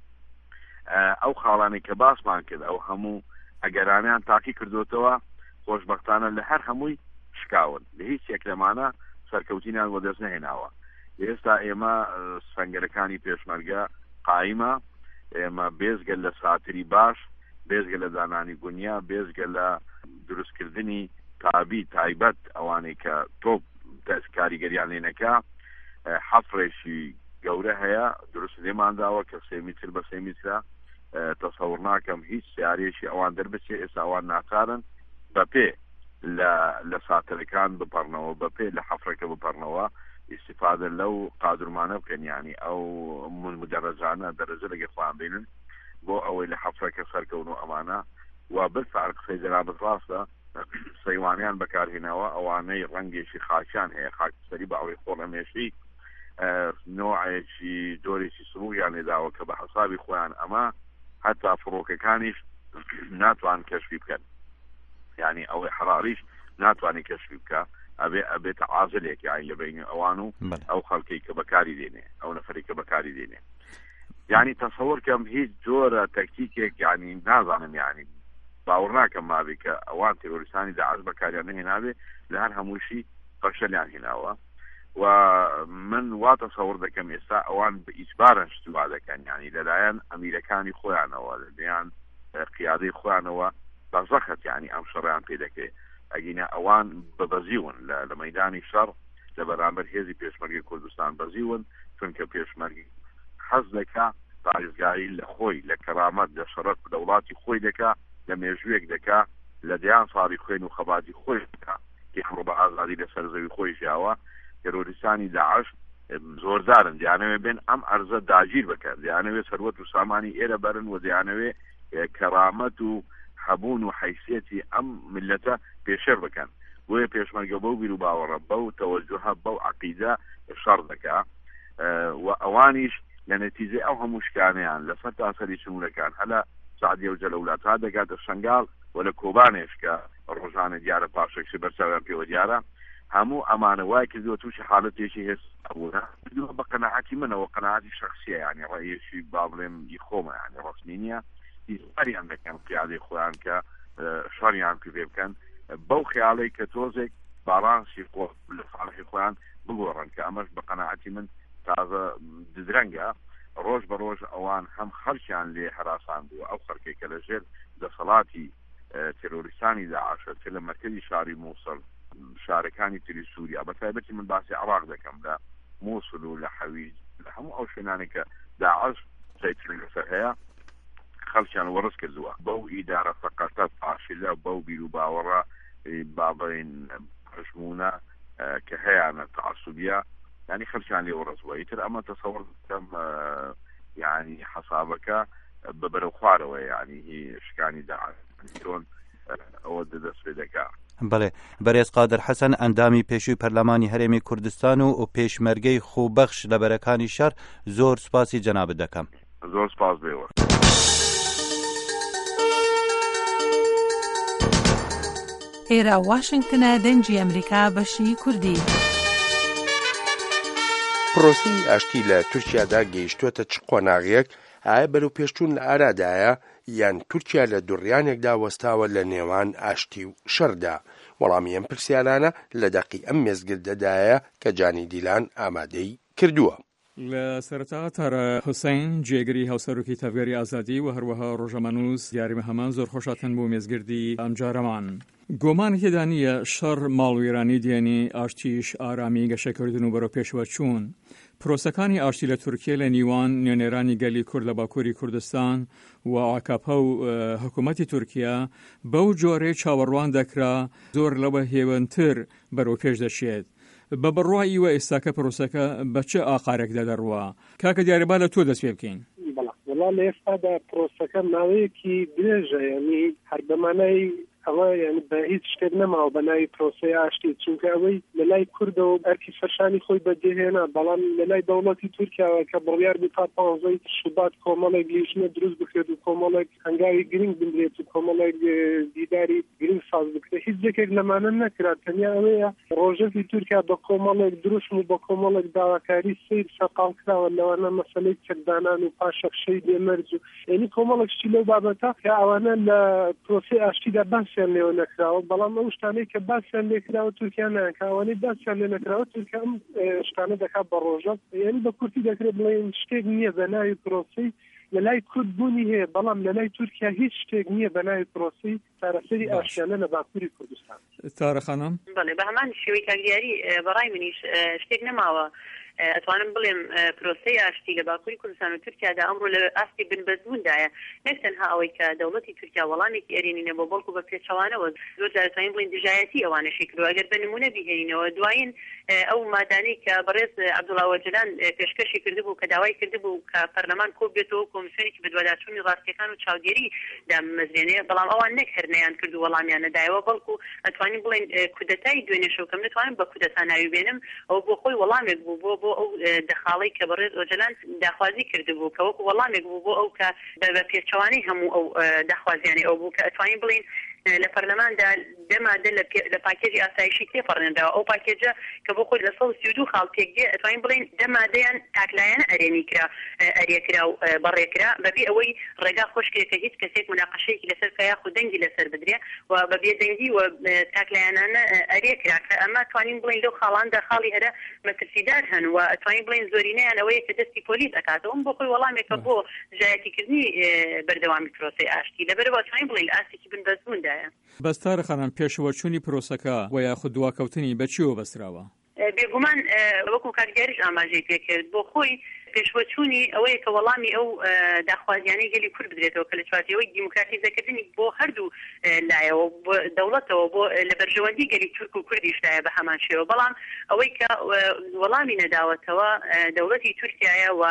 ئەو خاڵانی کە باسمان کرد ئەو هەموو ئەگەرانیان تاقی کردوتەوە خۆشبەختانە لە هەر هەمووی شکاون لە هیچ یەک لەمانە سەرکەوتینیان بۆ دەست نەهێناوە. ئێستا ئێمە سەنگەرەکانی پێشمەرگە قایمە ئێمە بێزگە لە ساتری باش بێزگە لە دانانی گونیا بێزگە لە دروستکردنی تابی تایبەت ئەوانەی کە تۆپ کاریگەریان لێنەکە حەفرێکی گەورە هەیە دروست لێمانداوە کە سێ میتر بە سێ میترە تەسەوڕ ناکەم هیچ سیارێکی ئەوان دەربچێ ئێستا ئەوان ناچارن بە پێ لە ساترەکان بپەڕنەوە بە پێ لە حەفرەکە بپەڕنەوە استفاده لەو قادرمانە بکەن ینی ئەو مدەرەجانە دەرەجە لەگە خۆیان بینن بۆ ئەوەی لە حەفرەکە سەرکەون و ئەمانە و بالفعل قسەی جەنابەت ڕاستە سەیوانیان بەکارهێناوە ئەوانەی ڕەنگێکی خاکیان هەیە خاکسەری بە ئەوەی خۆڵ ئەمێشی نۆعێکی جۆرێکی سروغیان لێداوە کە بە حەسابی خۆیان ئەمە هەتا فڕۆکەکانیش ناتوان کەشفی بکەن ینی ئەوەی حراریش ناتوانانی کەشفی بکە ئەبێ ئەبێتە عازلێک یانی لە بینی ئەوان و ئەو خەڵکەی کە بەکاری دێنێ ئەو نەفەری کە بەکاری دێنێ ینی تەسەوڕ کەم هیچ جۆرە تەکتیکێک ینی نازانم ینی باوەڕ ناکەم مابێ کە ئەوان تێرۆریستانی داعش بەکاریان نهێنابێ لە هەر هەمووشی قەشەلیان هێناوە و من وا تەسەوڕ دەکەم ئێستا ئەوان بە ئیجبارن شتوا دەکەن ینی لەلایەن ئەمیرەکانی خۆیانەوە لەلایەن قیادەی خۆیانەوە بەزەخت ینی ئەم شەڕیان پێ دەکرێت ئەگینە ئەوان بەبەزیون لە مەیدانی شەڕ لە بەرامبەر هێزی پێشمەرگی کوردستان بەزیون چونکە پێشمەرگی حەز دەکا پارێزگایی لە خۆی لە کەرامەت لە شەرەف لە وڵاتی خۆی دەکا لە مێژوویەک دەکا لە دەیان ساڵی خوێن و خەباتی خۆی دەکا کە هەڕۆ بە ئازادی لە سەرزەوی خۆی ژیاوە تێرۆریستانی داعش زۆردارن دیانەوێ بێن ئەم ئەرزە داگیر بکەن دیانەوێ سەروەت و سامانی ئێرە بەرن و دیانەوێ کەرامەت و هەبوون و حیثیەتی ئەم ملەتە پێشێر بکەن بۆیە پێشمەرگە بەو بیر و باوەڕە بەو تەوەجوهە بەو عەقیدە شەڕ دەکا و ئەوانیش لە نەتیجەی ئەو هەموو شکانیان لەسەر تاسەری چنوورەکان هەلا سعدیە و جەلەولات ها دەگاتە شەنگاڵ و لە کۆبانێش کە ڕۆژانە دیارە پاشێکشی بەرچاویان پێوە دیارە هەموو ئەمانە وای کردووە تووشی حاڵەتێکی هێز بوونە بە قەناعەتی منەوە قەناعەتی شەخسیە یعنی ڕێیەکی با بڵێم خۆمە یعنی ڕسمی نییە هیچباریان دەکەن قیادەی خۆیان کە شەڕیان پێ بکەن بەو خیاڵەی کە تۆزێک باڕانسی خۆ لە ساڵحی خۆیان بگۆڕن کە ئەمەش بە قەناعەتی من تازە ددرەنگە ڕۆژ بە ڕۆژ ئەوان هەم خەڵکیان لێ هەراسان بوو ئەو خەڵکێک کە لەژێر دەسەڵاتی تێرۆریستانی داعشە کە لە مەرکەزی شاری مووسڵ شارەکانی تری سووریا بەتایبەتی من باسی عێراق دەکەم لە مووسڵ و لە حەویج لە هەموو ئەو شوێنانێک کە داعش سەیترین لەسەر هەیە خەڵکیان وەڕست کردووە بەو ئیدارە فەقەتە پاشیلە بەو بیر و باوەڕە بابڕین پەشمونە کە هەیەە تەعەسوبیە ینی خەڵکیان لێ وەڕستووە ئیتر ئەمە تەسەوڕ دەکەم ینی حەسابەکە بەبەرەو خوارەوە ینی هی شکانی داعش چۆن ئەوە دەدەست پێ دەکات. بەڵێ بەڕێز قادر حەسەن ئەندامی پێشووی پەرلەمانی هەرێمی کوردستان و پێشمەرگەی خوبەخش لە بەرەکانی شەڕ زۆر سوپاسی جەنابەت دەکەم. زۆر سپاس بێوە. ئێرە واشنگتنە دەنگی ئەمریکا بەشی کوردی. پرۆسی ئاشتی لە تورکیادا گەیشتووەتە چ قۆناغیەک؟ ئایا بەرەو پێشچوون لە ئارادایە یان تورکیا لە دوڕیانێکدا وەستاوە لە نێوان ئاشتی و شەردا؟ وەڵامی ئەم پرسیارانە لە دەقی ئەم مێزگردەدایە کە جانی دیلان ئامادەی کردووە. لە سەرەتا تارە حوسین جێگری هاوسەرۆکی تەڤگەری ئازادی و هەروەها ڕۆژەمەنووس دیاریمە هەمان زۆر خۆشاتن بۆ مێزگردی ئەم جارەمان. گۆمانی تێدا نییە شەڕ ماڵوێرانی دێنی ئاشتیش ئارامی گەشەکردن و بەرەو پێشوە چوون. پرۆسەکانی ئاشتی لە تورکیە لە نیوان نوێنێرانی گەلی کورد لە باکووری کوردستان و ئاکاپە و حکوومەتی تورکیا بەو جۆرەی چاوەڕوان دەکرا زۆر لەوە هێوەنتر بەرەو پێش دەچێت. بە بڕوایی وە ئێستاکە پرۆسەکە بە چه ئاقارێکدا دەڕوە؟ کاکە دیارەبا لە تۆ دەست پێ بکەین. وەڵا لە ئێستادا پرۆسەکە ماوەیەکی درێژە، یعنی هەر بەمانای ئەوە یعنی بە هیچ شتێک نەماوە بە ناوی پرۆسەی ئاشتی، چونکە ئەوەی لە لای کوردەوە ئەرکی فەرشانی خۆی بەجێهێنا، بەڵام لە لای دەوڵەتی تورکیاوە کە بڕیار بوو تا پانزەی شوبات کۆمەڵێک لیژنە دروست بکرێت و کۆمەڵێک هەنگاوی گرنگ بنرێت و کۆمەڵێک دیداری گرنگ ساز بکرێت، هیچ جێکێک لەمانە نەکرا. تەنیا ئەوەیە ڕۆژەتی تورکیا بە کۆمەڵێک دروست و بە کۆمەڵێک داواکاری سیر سەقاڵ کراوە لەوانە مەسەلەی چەکدانان و پاشەخشەی دێمەرج و یعنی کۆمەڵێک شتی لەو بابەتە کە ئەوانە لە پرۆسەی ئاشتیدا باسییان لێوە نەکراوە، بەڵام ئەو شتانەی کە باسییان لێکراوە تورکیا نایکە، ئەوانەی باسییان لێ نەکراوە تورکیا ئەم شتانە دەکات بە ڕۆژەت، یعنی بە کورتی دەکرێت بڵێن شتێک نییە بە ناوی پرۆسەی لە لای کورد بوونی هەیە، بەڵام لە لای تورکیا هیچ شتێک نییە بە ناوی پرۆسەی چارەسەری ئاشتیانە لە باکووری کوردستان. تارە خانم بەڵێ بە هەمان شێوەی کاریاری بەڕای منیش شتێک نەماوە ئەتوانم بڵێم پرۆسەی ئاشتی لە باکووری کوردستان و تورکیادا ئەمڕۆ لە ئاستی بنبەزبووندایە، نەک تەنها ئەوەی کە دەوڵەتی تورکیا وەڵامێکی ئەرێنینە بۆ بەڵکو بە پێچەوانەوە زۆر جار دەتوانین بڵێن دژایەتی ئەوانەشی کردووە. ئەگەر بە نمونە بیهێنینەوە دوایین ئەو مادانەی کە بەڕێز عەبدوڵڵا ئۆجلان پێشکەشی کردبوو کە داوای کردبوو کە پەرلەمان کۆ بێتەوە کۆمیسیۆنێکی بە دوواداچوونی ڕاستیەکان و چاودێری دامەزرێنەیە، بەڵام ئەوان نەک هەرنەیان کرد و وەڵامیان نەدایەوە، بەڵکو ئەتوانین بڵێن کودەتای دوێنێ شەوکەم نتوانم بە کودەتا ناوی بێنم، ئەو بۆ خۆی وەڵامێک بوو بۆ بۆ ئەو دەخاڵی کە بەڕێز ئۆجلان داخوازی کردبوو کە وەکو وەڵامێک بوو بۆ ئەو کە بە پێچەوانەی هەموو ئەو داخوازیانی ئەو بوو کە ئەتوانین بڵێن لە پەرلەماندا دەمادە لە پاکێجی ئاسایشی تێپەڕێنراوە، ئەو پاکێجە کە بۆ خۆی لە سەد و سی و دوو خاڵ پێک دێ ئەتوانین بڵێن دەمادەیان تاکلایەنە ئەرێنی کرا ئەرێکرا و بەڕێکرا بەبێ ئەوەی ڕێگا خۆشکرێت کە هیچ کەسێک مناقەشەیەکی لەسەر کە یاخود دەنگی لەسەر بدرێ و بەبێ دەنگی و تاکلایەنانە ئەرێکرا کە ئەمە توانین بڵێن لەو خاڵاندا خاڵی هەرە مەترسیدار هەن و ئەتوانین بڵێن زۆرینەیان ئەوەیە کە دەستی پۆلیس ئەکاتەوە، ئەم بۆ خۆی وەڵامێکە بۆ ژایەتیکردنی بەردەوامی پرۆسەی ئاشتی، لەبەرەوە ئەتوانین بڵێن ئاستێکی بنبەزبووندایە. بەستارە خانم پێشەوەچوونی پرۆسەکە و یاخود دواکەوتنی بەچیەوە بەسراوە؟ بێگومان وەکو کارگەریش ئاماژەی پێکرد بۆ خۆی پێشوەچوونی ئەوەیە کە وەڵامی ئەو داخوازیانەی گەلی کورد بدرێتەوە کە لە چوارچێوەی دیموکراتیزەکردنی بۆ هەردوو لایەوە بۆ دەوڵەتەوە بۆ لە بەرژەوەندی گەلی تورک و کوردیش لایە بە هەمان شێوە، بەڵام ئەوەی کە وەڵامی نەداوەتەوە دەوڵەتی تورکیایە و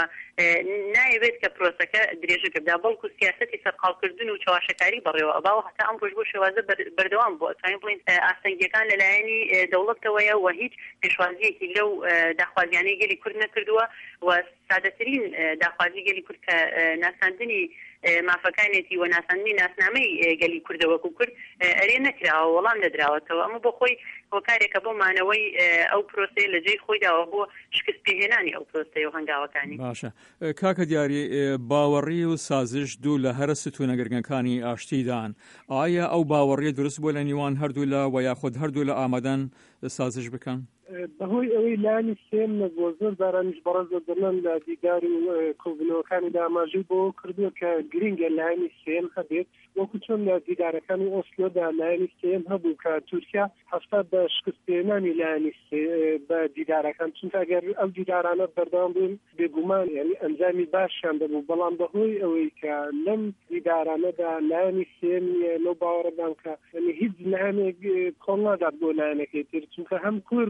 نایەوێت کە پرۆسەکە درێژە بدا، بەڵکو سیاسەتی سەرقاڵکردن و چاواشەکاری بڕێوە ئەباوە هەتا ئەم ڕۆژ بۆ شێوازە بەردەوام بۆ ئەتوانین بڵێن ئاستەنگیەکان لەلایەنی دەوڵەتەوەیە و هیچ پێشوازیەکی لەو داخوازیانەی گەلی کورد نەکردووە و سادەترین داخوازی گەلی کورد کە ناساندنی مافەکانێتی و ناساندنی ناسنامەی گەلی کوردەوەکو کورد ئەرێ نەکراوە، وەڵام نەدراوەتەوە، ئەمە بۆ خۆی هۆکارێکە بۆ مانەوەی ئەو پرۆسەیە لە جێی خۆیداوە بۆ شکست پێهێنانی ئەو پرۆسەیە و هەنگاوەکانی. باشە کاکە دیاری باوەڕی و سازش دوو لە هەرە ستوونە گرنگەکانی ئاشتیدان، ئایا ئەو باوەڕیە دروست بۆ لە نیوان هەردوو لە و یاخود هەردوو لە ئامادەن سازش بکەن؟ بەهۆی ئەوەی لانی سێم لە بۆ زۆر دارانیش بەڕێزەدەڵەن لە دیدار و کۆبنەوەکانی داماژی بۆ کردووە کە گرینگە لایانی سێم هەبێت، وەکو چۆن لە دیدارەکانی ئۆسلۆدا لایانی سێم هەبوو کە تورکیا هەستا بە شکستپێنانی لایانی بە دیدارەکان، چونکە ئەگەر ئەو دیدارانە بەردەوام بوون بێگومان یعنی ئەنجامی باشیان دەبوو، بەڵام بەهۆی ئەوەی کە لەم دیدارانەدا لایانی سێم لەو باوەڕەدان کە هیچ لایەنێک کۆڵ نادات بۆ لایەنەکەی تر، چونکە هەم کورد خۆی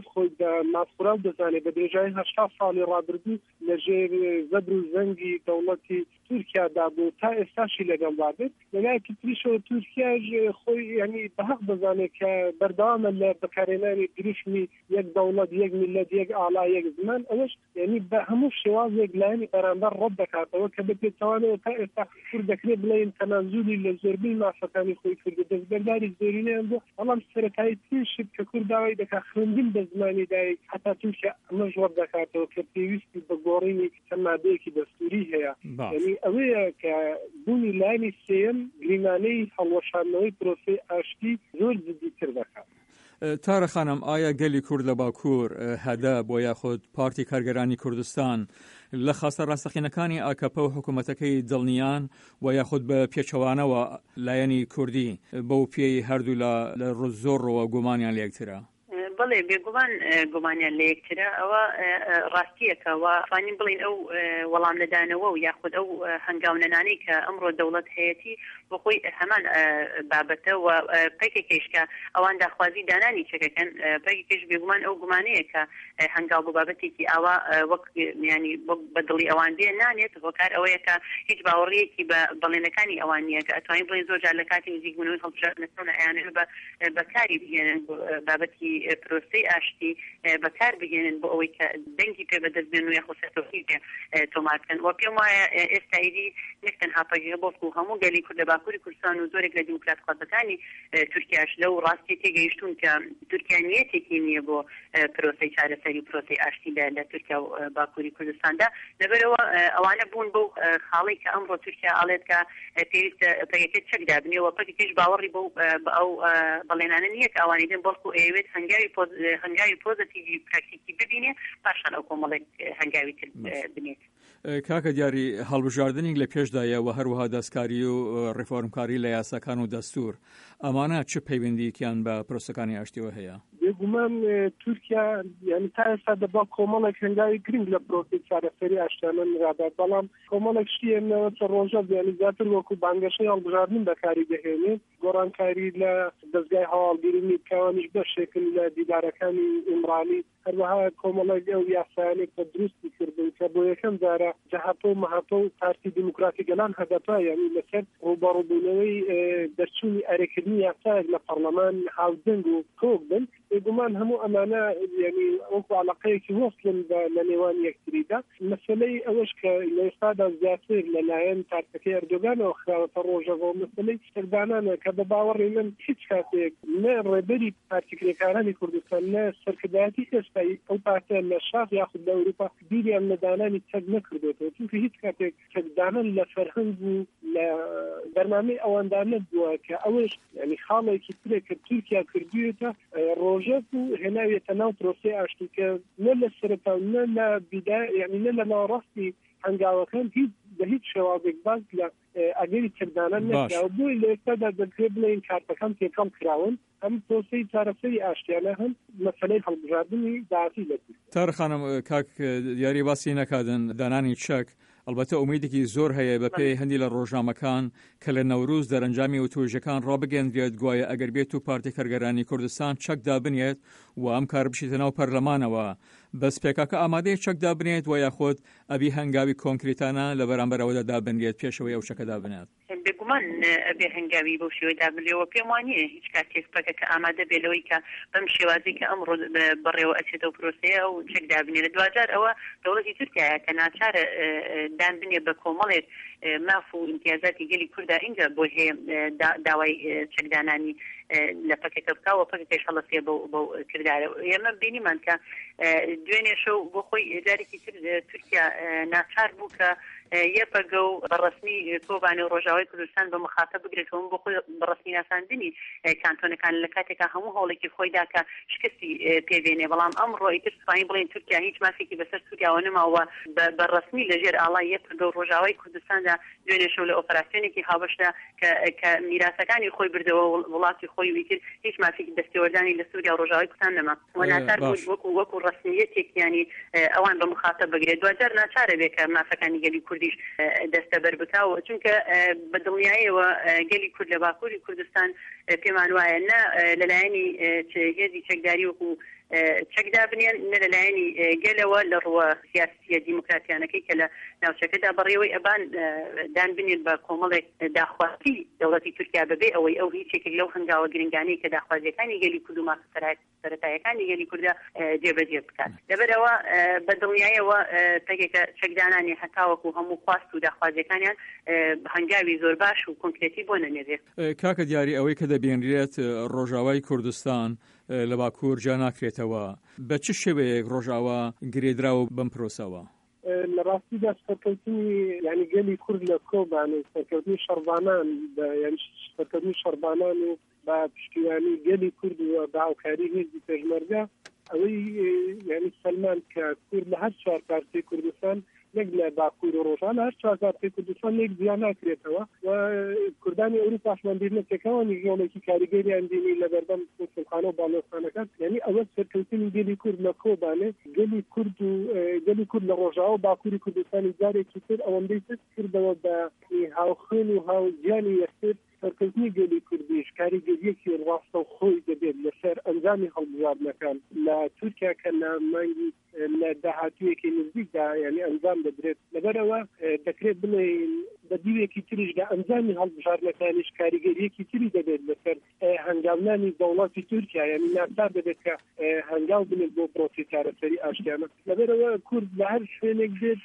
ماسپورا و دەزانێت بە درێژایی هەشتا ساڵی ڕابردوو لەژێر زەبر و زەنگی دەوڵەتی تورکیادا بوو تا ئێستاشی لەگەڵ بابێت لەلایەکی تریشەوە تورکیاش خۆی ینی بەحەق دەزانێت کە بەردەوامە لە بەکارهێنانی گرشمی یەک دەوڵەت یەک میلەت یەک ئاڵا یەک زمان ئەوەش ینی بە هەموو شێوازێک لایەنی بەرامبەر ڕەت دەکاتەوە کە بپێتوانەوە تا ئێستا کورد دەکرێت بڵێن تەنازولی لە زۆربەی ماسەکانی خۆی کورد دەستبەرداری زۆرینیان بۆ بەڵام سەرەتایی ترشت کە کورد داوای دەکات خوێندن بە زمانی دای حتا تورکیا ئەمەش ڕەت دەکاتەوە کە پێویستی بە گۆڕینی چەند مادەیەکی دەستوری هەیە ینی ئەوەیە کە بوونی لایەنی سێیەم گرینانەی هەڵوەشاندنەوەی پرۆسەی ئاشتی زۆر جددیتر دەکات. تارە خانم ئایا گەلی کورد لە باکوور هەدە بۆ یاخود پارتی کارگەرانی کوردستان لە خاستە ڕاستەقینەکانی ئاکەپە و حکوومەتەکەی دڵنیان و یاخود بە پێچەوانەوە لایەنی کوردی بەو پێی هەردوو لە زۆرەوە گومانیان لە یەکترە؟ بڵێ بێگومان گومانیان لە یەکترە ئەوە ڕاستیەکەوە فانین بڵین ئەو وەڵام لەدانەوە و یاخود ئەو هەنگاونەنانەی کە ئەمڕۆ دەوڵەت هەیەی بۆ خۆی هەمان بابەتە و پێکێکیشکە ئەوان داخوازی دانانی چەکەکەن پێکێکیش بێگومان ئەو گومانەیە کە هەنگاو بۆ بابەتێکی ئاوا وەک ینی بەدڵی ئەوان بێ نانێت هۆکار ئەوەیە کە هیچ باوەڕیەکی بە بەڵێنەکانی ئەوان نییە کە ئەتوانین بڵێن زۆر جار لە کاتی نزیکبوونەوەی هەڵبژاردنەوە ئەیانێت بەکاری بهێنن بابەتی پرۆسەی ئاشتی بەکار بگێنن بۆ ئەوەی کە دەنگی پێ بەدەست بێن و یاخۆسەتۆفی بێ تۆمارکەن و پێم وایە ئێستایری نەکتەن هاپەگە بۆکو هەموو گەلی کورد لە باکووری کوردستان و زۆرێک لە دیموکرات خۆزەکانی تورکیاش لەو ڕاستی تێگەیشتون کە تورکیا نیەتێکی نییە بۆ پرۆسەی چارەسەری و پرۆسەی ئاشتی لە تورکیا و باکووری کوردستاندا لەبەرەوە ئەوانە بوون بۆ خاڵی کە ئەمڕۆ تورکیا ئاڵێت کە پێویستە پەکێکێت چەکدا بنێەوە پەکێکیش باوەڕی بۆ ئەو بەڵێنانە نییە کە ئەوانی دێن بەڵکو ئەوێت هەنگاوی هەنگاوی پۆزتیڤی پراکتیکی ببینێ پاشان ئەو کۆمەڵێک هەنگاوی تر بنێت. کاکە دیاری هەڵبژاردننی لە پێشدایە و هەروەها دەستکاری و ڕێفۆرمکاری لە یاساکان و دەستور ئەمانە چه پەیوەندیکیان بە پرۆسەکانی ئاشتیەوە هەیە؟ بێگومان تورکیا یعنی تا ئێستا دەبا کۆمەڵێک هەنگاوی گرنگ لە پرۆسی چارەسەری ئاشتیانە نرادات بەڵام کۆمەڵێک شتێنەوە چە ڕۆژە یعنی زیاتر وەکو بانگەشەی هەڵبژاردن بەکاری دەهێنێت گۆڕانکاری لە دەستگای هەواڵگیرنی کاوانیش بەشێکن لە دیدارەکانی ئیمرانی هەروەها کۆمەڵێک ئەو یاسایانێک کە دروستی کردن کە بۆ یەکەم جارە جەهاتۆ مەهاتۆ و پارتی دیموکراتی گەلان هەدەتوە یعنی لەسەر ڕووبەڕووبوونەوەی دەرچوونی ئەرێکردنی یاسایەک لە پەرلەمان هاودەنگ و کۆک بن بێگومان هەموو ئەمانە یعنی ئەوکو عەلاقەیەکی وەصلن لە نێوان یەکتریدا مەسەلەی ئەوەش کە لە ئێستادا زیاتر لەلایەن پارتەکەی ئەردۆگانەوە خراوەتە ڕۆژەوە مەسەلەی سەردانانە کە بە باوەڕی من هیچ کاتێک نە ڕێبەری پارتیکرێکارانی کوردستان نە سەرکردایەتی ئێستایی ئەو پارتیان لە شاخ یاخود لە ئەوروپا بیریان لە دانانی چەک نەکردێتەوە چونکە هیچ کاتێک چەکدانن لە فەرهەنگ و لە بەرنامەی ئەوەندا نەبووە کە ئەوەش ینی خاڵێکی ترێک کە تورکیا کردوێتە ڕۆژەت و هێناوێتە ناو پرۆسەی ئاشتی کە نە لە سەرەتا نە لە بیدای یعنی نە لە ناوەڕاستی هەنگاوەکان هیچ بە هیچ شێوازێک باز لە ئەگەری چەکدانە نەکراوە بۆی لە ئێستادا دەکرێت بڵێن کارتەکان تێکەڵ کراون ئەم پرۆسەی چارەسەری ئاشتیانە هەم مەسەلەی هەڵبژاردننی داهاتی دەکرێت. تارە خانم کاک دیاری باسی نەکادن دانانی چەک البته امیدێکی زۆر هەیە بە پێی هەندی لە ڕۆژنامەکان کە لە نەوروز دەرەنجامی وتوێژەکان ڕابگەندرێت گوایە ئەگەر بێت و پارتی کارگەرانی کوردستان چەکدا بنێت و ئەم کار بشیتە ناو پەرلەمانەوە بەس پێکاکە ئامادەیە چەکدا بنێت و یاخۆت ئەبی هەنگاوی کۆنکریتانە لە بەرامبەرەوەدا دابنرێت پێشەوەی ئەو چەکەدا بنێت. بێگومان ئەبێ هەنگاوی بەو شێوەی دابنرێەوە پێم وانییە هیچ کاتێک پەکە کە ئامادە بێلەوەی کە بەم شێوازی کە ئەمڕۆ بەڕێوە ئەچێتەوە پرۆسەیە و چەکدا بنێت. دوجار ئەوە دەوڵەتی تورکیایە کە ناچارە دان بنێ بە کۆمەڵێک ماف و امتیازاتی گەلی کووردا اینجا بۆ هەیە داوای چەکدانانی لە پەکێکە بکاوە پەکێکەش هەڵەسێ بەو کردارە. ئێمە بینیمان کە دوێنێ شەو بۆ خۆی جارێکی تر تورکیا ناچار بوو کە یەپەگە و بەڕەسمی تۆبانی ڕۆژاوای کوردستان بە مخاتە بگرێتەوە بۆ خۆی بەڕەسمی ناساندنی کانتۆنەکان لە کاتێکا هەموو هەوڵێکی خۆیدا کە شکستی پێبێنێ. بەڵام ئەمڕۆ ئیتر سوپانی بڵێن تورکیا هیچ مافێکی بەسەر سووریاوە نەماوە بەڕەسمی لەژێر ئاڵای یەپەگە و ڕۆژاوای کوردستاندا دوێنێ شەو لە ئۆپەراسیۆنێکی هاوبەشدا کە میراسەکانی خۆی بردەوە وڵاتی خۆی ویتر هیچ مافێکی دەستێوەردانی لە سووریا و ڕۆژاوای کوردستان نەما و ناچار بوو وەکو وەکو ڕەسمیەتێک یانی ئەوان بە مخاتە بگرێت. دوجار ناچارە بێ کە مافەکانی گەلی کوردیش دەستە بەر بکاوە چونکە بە دڵنیاییەوە گەلی کورد لە باکووری کوردستان پێمان وایە نە لەلایەنی هێزی چەکداری وەکو چەکدا بنێن نە لەلایەنی گەلەوە لە ڕوە سیاسیە دیموکراتیانەکەی کە لە ناوچەکەدا بەڕێوەی ئەبان دان بنێن بە کۆمەڵێک داخوازی دەوڵەتی تورکیا بەبێ ئەوەی ئەو هیچێکێک لەو هەنگاوە گرنگانەی کە داخوازیەکانی گەلی کورد و ماسە سەرەتاییەکانی گەلی کووردا جێبەجێ بکات. لەبەرەوە بە دڵنیاییەوە تەکێکە چەکدانانی هەتاوەکو هەموو خواست و داخوازیەکانیان هەنگاوی زۆر باش و کۆنکرێتی بۆ نەنێرێت. کاکە دیاری ئەوەی کە دەبێنرێت ڕۆژاوای کوردستان لە باکوور جا ناکرێتەوە بە چ شێوەیەک ڕۆژاوا گرێدراوە بەم پرۆسەوە؟ لە ڕاستیدا سەرکەوتنی ینی گەلی کورد لە کۆبان و سەرکەوتنی شەڕبانان ینی سەرکەوتنی شەڕبانان و بە پشتیوانی گەلی کورد و بە هاوکاری هێزی پێشمەرگە ئەوەی ینی سەلمان کە کورد لە هەر چوار پارتی کوردستان نەک لە باکوور و ڕۆژان هەر چوار پارتی کوردستان یەک زیان ناکرێتەوە و کوردانی ئەوروپا پاشماندیرنەکەەوەی گەڵێکی کاریگەریان دینی لە بەردەم سلخانە و باڵۆستانەکان یعنی ئەوە سەرکەوتنی گەلی کورد لە کۆبانێ گەلی کورد و گەلی کورد لە ڕۆژاوە باکووری کوردستانی جارێکی تر ئەوەندەی کردەوە بە هاوخێن و هاوجیانی یەکتر سەرکەوتنی گەلی کوردیش کاریگەریەکی ڕاستە و خۆی دەبێت لەسەر ئەنجامی هەڵبژاردنەکان لە تورکیا کە لە مانگی لە داهاتوویەکی نزیکدا یعنی ئەنجام دەدرێت. لەبەرەوە دەکرێت بڵێن بە دیوێکی تریشدا ئەنجامی هەڵبژاردنەکانیش کاریگەریەکی تری دەبێت لەسەر هەنگاونانی دەوڵەتی تورکیا یعنی ناچار دەبێت کە هەنگاو بنێت بۆ پرۆسی چارەسەری ئاشتیانە. لەبەرەوە کورد لە هەر شوێنێک دێت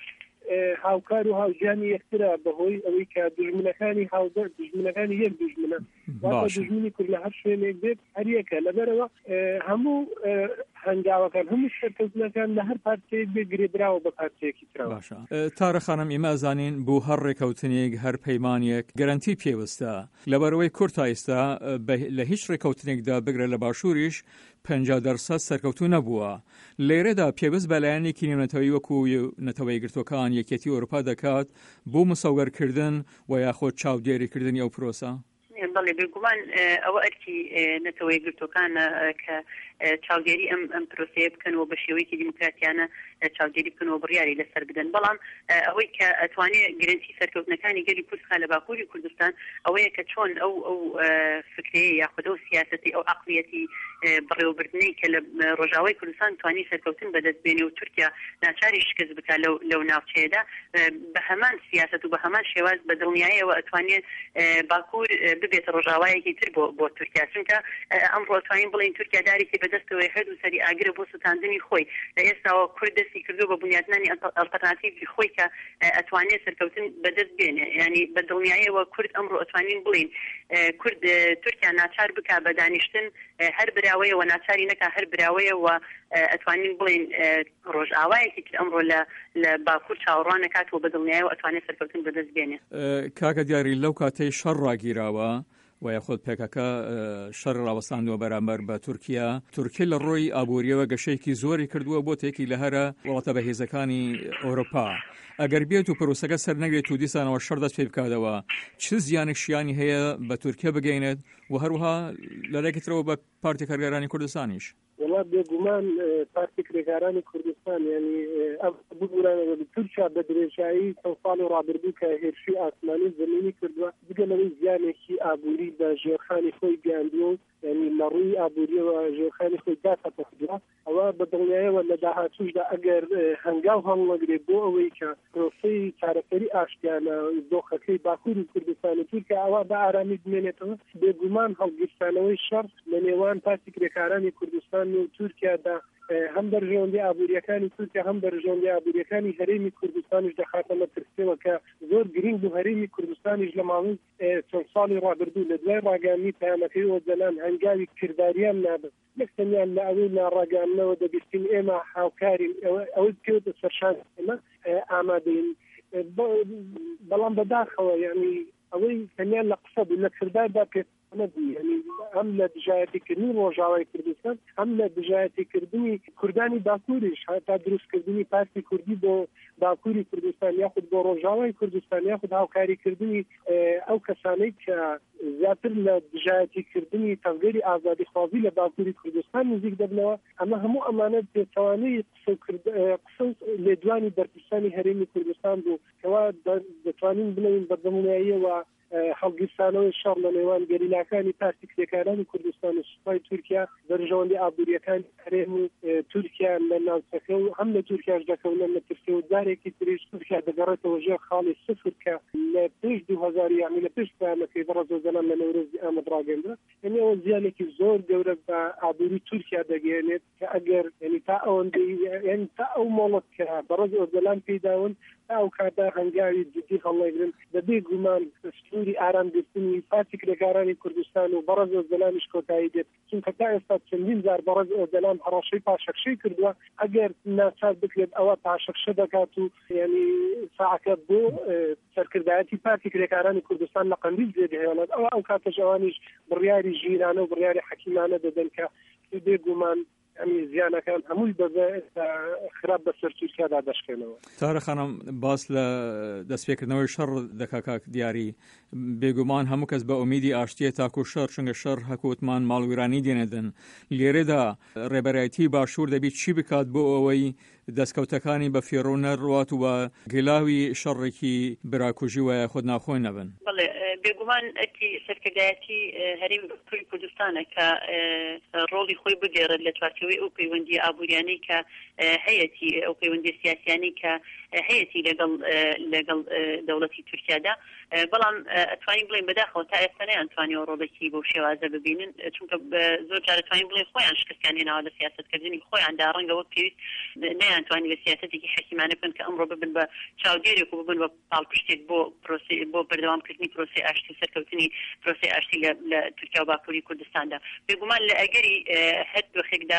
هاوکار و هاوژیانی یەکترە بەهۆی ئەوەی کە دژمنەکانی هاودەر دژمنەکانی یەک دژمنە واتە دژمنی کورد لە هەر شوێنێک بێت هەر یەکە. لەبەرەوە هەموو هەنگاوەکان هەموو سەرکەوتنەکان لە هەر پارتەیەک بێ گرێدراوە بە پارتەیەکی ترەوە. باشە تارە خانم ئێمە زانین بۆ هەر ڕێکەوتنێک هەر پەیمانێک گەرانتی پێوەستە لەبەرەوەی کورد تا ئێستا لە هیچ ڕێکەوتنێکدا بگرە لە باشووریش پەنجا دەرسەد سەرکەوتو نەبووە. لێرەدا پێوەست بەلایەنێکی نێونەتەوەی وەکو نەتەوەی گرتوەکان یەکێتی ئەوروپا دەکات بۆ مسەوگەرکردن و یاخۆ چاودێریکردنی ئەو پرۆسە؟ بەڵێ بێگومان ئەوە ئەرکی نەتەوەی گرتوەکانە کە چاودێری ئەم ئەم پرۆسەیە بکەنەوە بە شێوەیەکی دیموکراتیانە چاودێری بکەنەوە بڕیاری لەسەر بدەن. بەڵام ئەوەی کە ئەتوانێت گرنتی سەرکەوتنەکانی گەلی کوردستان لە باکووری کوردستان ئەوەیە کە چۆن ئەو ئەو فکرەیە یاخود ئەو سیاسەتی ئەو عەقڵیەتی بڕێوەبردنەی کە لە ڕۆژاوای کوردستان توانی سەرکەوتن بەدەستبێنێ و تورکیا ناچاری شکست بکات لەو لەو ناوچەیەدا بە هەمان سیاسەت و بە هەمان شێواز بە دڵنیاییەوە ئەتوانێت باکوور ببێتە ڕۆژاوایەکی تر بۆ بۆ تورکیا. چونکە ئەمڕۆ ئەتوانین بڵێن تورکیا دارێکی بەدەستەوەی هەردوو سەری ئاگرە بۆ سوتاندنی خۆی. لە ئێستاوە کورد دەستی کردو بە بنیادنانی ئەڵتەرناتیڤی خۆی کە ئەتوانێت سەرکەوتن بەدەست بێنێ. یعنی بە دڵنیاییەوە کورد ئەمڕۆ ئەتوانین بڵێن کورد تورکیا ناچار بکا بە دانیشتن هەر براوەیە و ناچاری نەکا هەر براوەیە و ئەتوانین بڵێن ڕۆژئاوایەکی تر ئەمڕۆ لە لە باکوور چاوەڕوان نەکاتەوە بە دڵنیاییەوە ئەتوانێت سەرکەوتن بەدەست بێنێ. کاکە دیاری لەو کاتەی شەڕ ڕاگیراوە و یاخۆت پێکەکە شەڕ ڕاوەستاندووە بەرامبەر بە تورکیا تورکیا لە ڕۆی ئابوووریەوە گەشەیەکی زۆری کردووە بۆ تێکی لە هەرە وڵاتە بەهێزەکانی ئەوروپا. ئەگەر بێت و پرۆسەکە سەر نەگرێت و دیسانەوە شەڕ دەست پێ بکاتەوە چ زیانێکیانی هەیە بە تورکیا بگەینێت و هەروەها لەلایەکترەوە بە پارتی کارگەرانی کوردستانیش؟ وڵات بێگومان پارتی کرێکارانی کوردستان ینی ئەم بگورانەوە تورکیا بە درێژایی چەند ساڵی ڕابردوو کە هێرشی ئاسمانی زمینی کردووە بگەلەوەی زیانێکی ئابووری بە ژێرخانی خۆی گەیاندووە ینی لە ڕووی ئابووریەوە ژێرخانی خۆی داتەخدووە. ئەوە بە دڵنیاییەوە لە داهاتووشدا ئەگەر هەنگاو هەڵنەگرێت بۆ ئەوەی کە پرۆسەی چارەسەری ئاشتیانە دۆخەکەی باکووری کوردستان و تورکیا ئەوە بە ئارامی بمێنێتەوە بێگومان هەڵگرتانەوەی شەڕ لە نێوان پارتی کرێکارانی کوردستان و تورکیادا هەم بەرژەوەندی ئابوووریەکانی تورکیا هەم بەرژەوەندی ئابوووریەکانی هەرێمی کوردستانیش دەخاتە مەترسیەوە کە زۆر گرنگ و هەرێمی کوردستانیش لە ماوەی چەند ساڵی ڕابردوو لە دوای ڕاگەیاندنی پەیامەکەی وەزەلان هەنگاوی کرداریان نابێت یەکسەمیان لە ئەوەی ناڕاگەاندنەوە دەبیستین ئێمە هاوکارین ئەوەی پێوتە سەرشان ئێمە ئامادەین. بەڵام بەداخەوە یعنی ئەوەی تەنیا لە قسە بوو لە کرداردا پێ ینی ئەم لە دژایەتیکردنی ڕۆژاوای کوردستان ئەم لە دژایەتیکردنی کوردانی باکووریش هەتا دروستکردنی پارتی کوردی بۆ باکووری کوردستان یاخود بۆ ڕۆژاوای کوردستان یاخود هاوکاریکردنی ئەو کەسانەی کە زیاتر لە دژایەتیکردنی تەنگەری ئازادیخوازی لە باکووری کوردستان نزیک دەبنەوە. ئەمە هەموو ئەمانە پێچەوانەی قسە لێدوانی بەرپرسانی هەرێمی کوردستان بوو کەوا دەتوانین بڵێین بەدڵنیاییەوە هەڵگیرسانەوەی شەڕ لە نێوان گەریلاکانی پارتی کرێکارانی کوردستان و سوپای تورکیا بەرژەوەندی ئابوووریەکانی هەرێم و تورکیا لە ناوچەکە و هەم لە تورکیاش دەکەونە لە ترکیە و جارێکی تریش تورکیا دەگەڕێتەوە ژێر خاڵی سفر کە لە پێش دوو هەزار یامی لە پێش پایانەکەی بەڕێز وەزەران لە نەورۆزی ئامەد ڕاگەاندرا یعنی ئەوە زیانێکی زۆر گەورە بە ئابووری تورکیا دەگەێنێت کە ئەگەر یعنی تا ئەوەندەی یعنی تا ئەو مۆڵەت کە بەڕێز وەزەران پێداون ئەو کاتا هەنگاوی جدی هەڵەگرن بەبێ گومان سنووری ئارامگرتنی پارتی کرێکارانی کوردستان و بەڕێز ئۆزدەلانیش کۆتایی دێت چونکە تا ئێستا چەندین جار بەڕێز ئۆزدەلان هەڕەشەی پاشەخشەی کردووە ئەگەر ناچار بکرێت ئەوە پاشەخشە دەکات و یعنی ساعەکە بۆ سەرکردایەتی پارتی کرێکارانی کوردستان لە قەندیل دێدهێڵێت ئەوە ئەو کاتەش ئەوانیش بڕیاری ژیرانە و بڕیاری حەکیمانە دەدەن کە بێ گومان ئەمی زیانەکان هەمووی بەبێ خراپ بەسەر تورکیادا دەشکێنەوە. تارە خانم باس لە دەستپێکردنەوەی شەڕ دەکا کاک دیاری بێگومان هەموو کەس بە ئومیدی ئاشتیە تاکو شەڕ چونکە شەڕ هەکوتمان ماڵویرانی دێنێدن لێرەدا ڕێبەرایەتی باشوور دەبێت چی بکات بۆ ئەوەی دەستکەوتەکانی بە فێڕۆ نەڕوات و بە گلاوی شەڕێکی براکوژی وایە خۆت ناخۆی نەبن. بەڵێ بێگومان ئەتی سەرکردایەتی هەرێمی کوردی کوردستانە کە ڕۆڵی خۆی بگێڕێت لە چوارچێوەی ئەو پەیوەندی ئابووریانەی کە هەیەی ئەو پەیوەندی سیاسیانی کە هەیەی لەگەڵ لەگەڵ دەوڵەتی تورکیادا بەڵام ئەتوانین بڵێن بەداخەوە تا ئێستا نەیانتوانیەوە ڕۆڵێکی بەو شێوازە ببینن چونکە زۆر جار دەتوانین بڵێن خۆیان شکستیان هێناوە لە سیاسەتکردنی خۆیاندا ڕەنگە وەک پێویست نەیانتوانی بە سیاسەتێکی حەکیمانە بکەن کە ئەمڕۆ ببن بە چاودێرێک و ببن بە پاڵپشتێک بۆ پرۆسی بۆ بەردەوامکردنی پرۆسی ئاشتی سەرکەوتنی پرۆسی ئاشتی لە تورکیا و باکووری کوردستاندا بێگومان لە ئەگەری هەر دۆخێکدا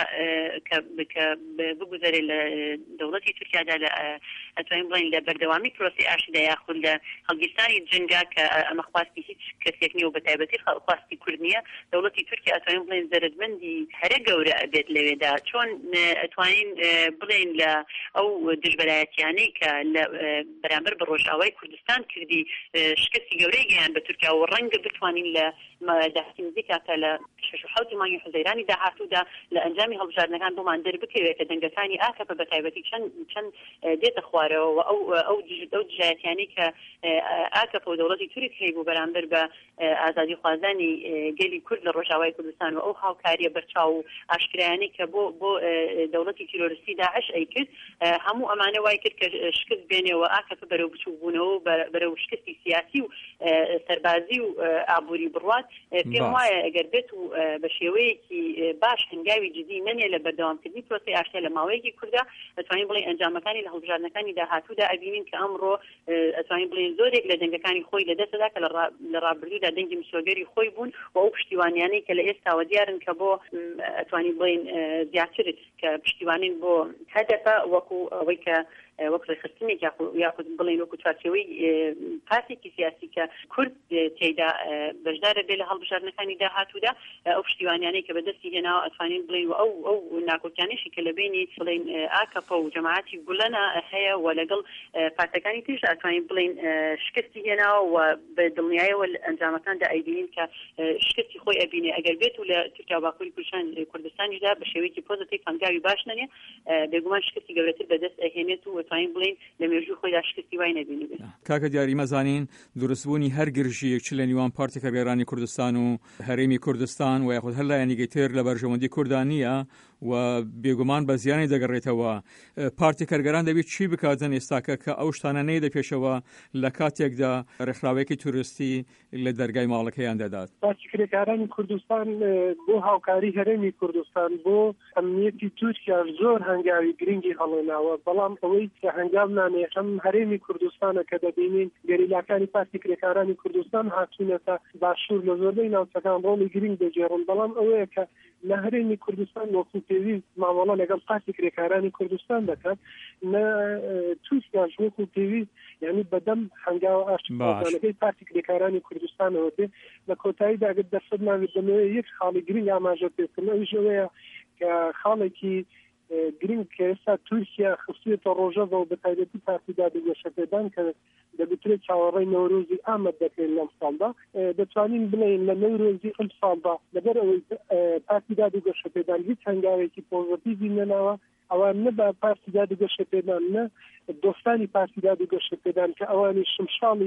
کە بگوزارێ لە دەوڵەتی تورکیادا لە ئەتوانین بڵێن لە بەردەوامی پرۆسی ئاشتیدا یاخود لە هەڵگیرسانی جنگا کە ئەمە خواستی هیچ کەسێک نییە و بەتایبەتی خواستی کورد نییە دەوڵەتی تورکیا ئەتوانین بڵێن زەرمەندی هەرە گەورە ئەبێت لەوێدا چۆن ئەتوانین بڵێن لە ئەو دژبەرایەتیانەی کە لە بەرامبەر بە ڕۆژئاوای کوردستان کردی شکستی گەورەی گەیان بە تورکیا و ڕەنگە بتوانین لە داهاتی نزیکا کە لە شەش و حەوتی مانگی حوزەیرانی داهاتوودا لە ئەنجامی هەڵبژاردنەکان بۆمان دەربکەوێت کە دەنگەکانی ئاکەپە بەتایبەتی چەند چەند دێتە خوارەوە و ئەو ئەو ئەو دژایەتیانەی کە ئاکەپە و دەوڵەتی تورک هەیە بەرامبەر بە ئازادی خوازانی گەلی کورد لە ڕۆژئاوای کوردستان و ئەو هاوکاریە بەرچاو و ئاشکرایانەی کە بۆ بۆ دەوڵەتی تیرۆریستی داعش ئەیکرد هەموو ئەمانە وای کرد کە شکست بێنێەوە ئاکەپە بەرەو بچوو بوونەوە بەرەو شکستی سیاسی و سەربازی و ئابووری بڕوات پێم وایە ئەگەر بێت و بە شێوەیەکی باش هەنگاوی جدی نەنێ لە بەردەوامکردنی پرۆسی ئاشتیا لە ماوەیەکی کووردا ئەتوانین بڵێن ئەنجامەکانی لە هەڵبژاردنەکانی داهاتوودا ئەبینین کە ئەمڕۆ ئەتوانین بڵێن زۆرێک لە دەنگەکانی خۆی لەدەستدا کە لە ڕابردوودا دەنگی مسۆگەری خۆی بوون و ئەو پشتیوانیانەی کە لە ئێستاوە دیارن کە بۆ ئەتوانین بڵێن زیاترت کە پشتیوانین بۆ هەدەفە وەکو ئەوەی کە وەک ڕێخستنێک یاخود بڵێن وەکو چوارچێوەی پارتێکی سیاسی کە کورد تێیدا بەشدارە بێ لە هەڵبژاردنەکانی داهاتوودا ئەو پشتیوانیانەی کە بەدەستی هێناوە ئەتوانین بڵێن و ئەو ئەو ناکۆکیانێشی کە لە بینی بڵێن ئاکەپە و جەماعەتی گولەنە هەیە و لەگەڵ پارتەکانی تریش ئەتوانین بڵێن شکستی هێناوە و بە دڵنیایەوە ئەنجامەکاندا ئەیبینین کە شکستی خۆی ئەبینێ ئەگەر بێت و لە تورکیا و باکووری کوردستانیدا بە شێوەیەکی پۆزیتیڤ هەنگاوی باش نەنێ بێگومان شکستی گەورەتر بەدەست ئەهێنێت و ئەتوانین بڵێن لە مێژووی خۆیدا شکستی وای نەبینی بێت. کاکە دیاری مەزانین دروستبوونی هەر گرژیەک چ لە نیوان پارتی کەرگەرانی کوردستان و هەرێمی کوردستان و یاخود هەر لایەنێکی تر لە بەرژەوەندی کوردان نییە و بێگومان بە زیانی دەگەڕێتەوە پارتی کەرگەران دەبێت چی بکاتن ئێستاکە کە ئەو شتانە نەیە دەپێشەوە لە کاتێکدا ڕێکخراوێکی توریستی لە دەرگای ماڵەکەیان دەدات. پارتی کرێکارانی کوردستان بۆ هاوکاری هەرێمی کوردستان بۆ ئەمنیەتی تورکیا زۆر هەنگاوی گرنگی هەڵێناوە بەڵام ئەوەی کە هەنگاو نامێ هەم هەرێمی کوردستانە کە دەبینین گەریلاکانی پارتی کرێکارانی کوردستان هاتوونەتە باشوور لە زۆربەی ناوچەکان ڕۆڵی گرنگ دەجێڕن بەڵام ئەوەیە کە لە هەرێمی کوردستان وەکو پێویست مامەڵە لەگەڵ پارتی کرێکارانی کوردستان دەکات نە تووسیاش وەکو پێویست یعنی بەدەم هەنگاوە ئاشتیەکەی پارتی کرێکارانی کوردستانەوە دێ لە کۆتاییدا ئەگەر دەسەد ناوێت دەمەوێت یەک خاڵی گرنگ ئاماژە پێکردن ئەویش ئەوەیە کە خاڵێکی گرنگ کە ئێستا تورکیا خستوێتە ڕۆژەوە و بەتایبەتی پارتی دادگەشەپێدان کە دەبێت چاوەڕێی نەورۆزی ئامەد دەکرێت لەم ساڵدا دەتوانین بڵێن لە نەورۆزی ئەم ساڵدا لەبەر ئەوەی پارتی دادگەشەپێدان هیچ هەنگاوێکی پۆزیتیڤی نەناوە ئەوان نە بە پارتی دادگەشەپێدان نە دۆستانی پارتی دادگەشەپێدان کە ئەوانی شمشاڵی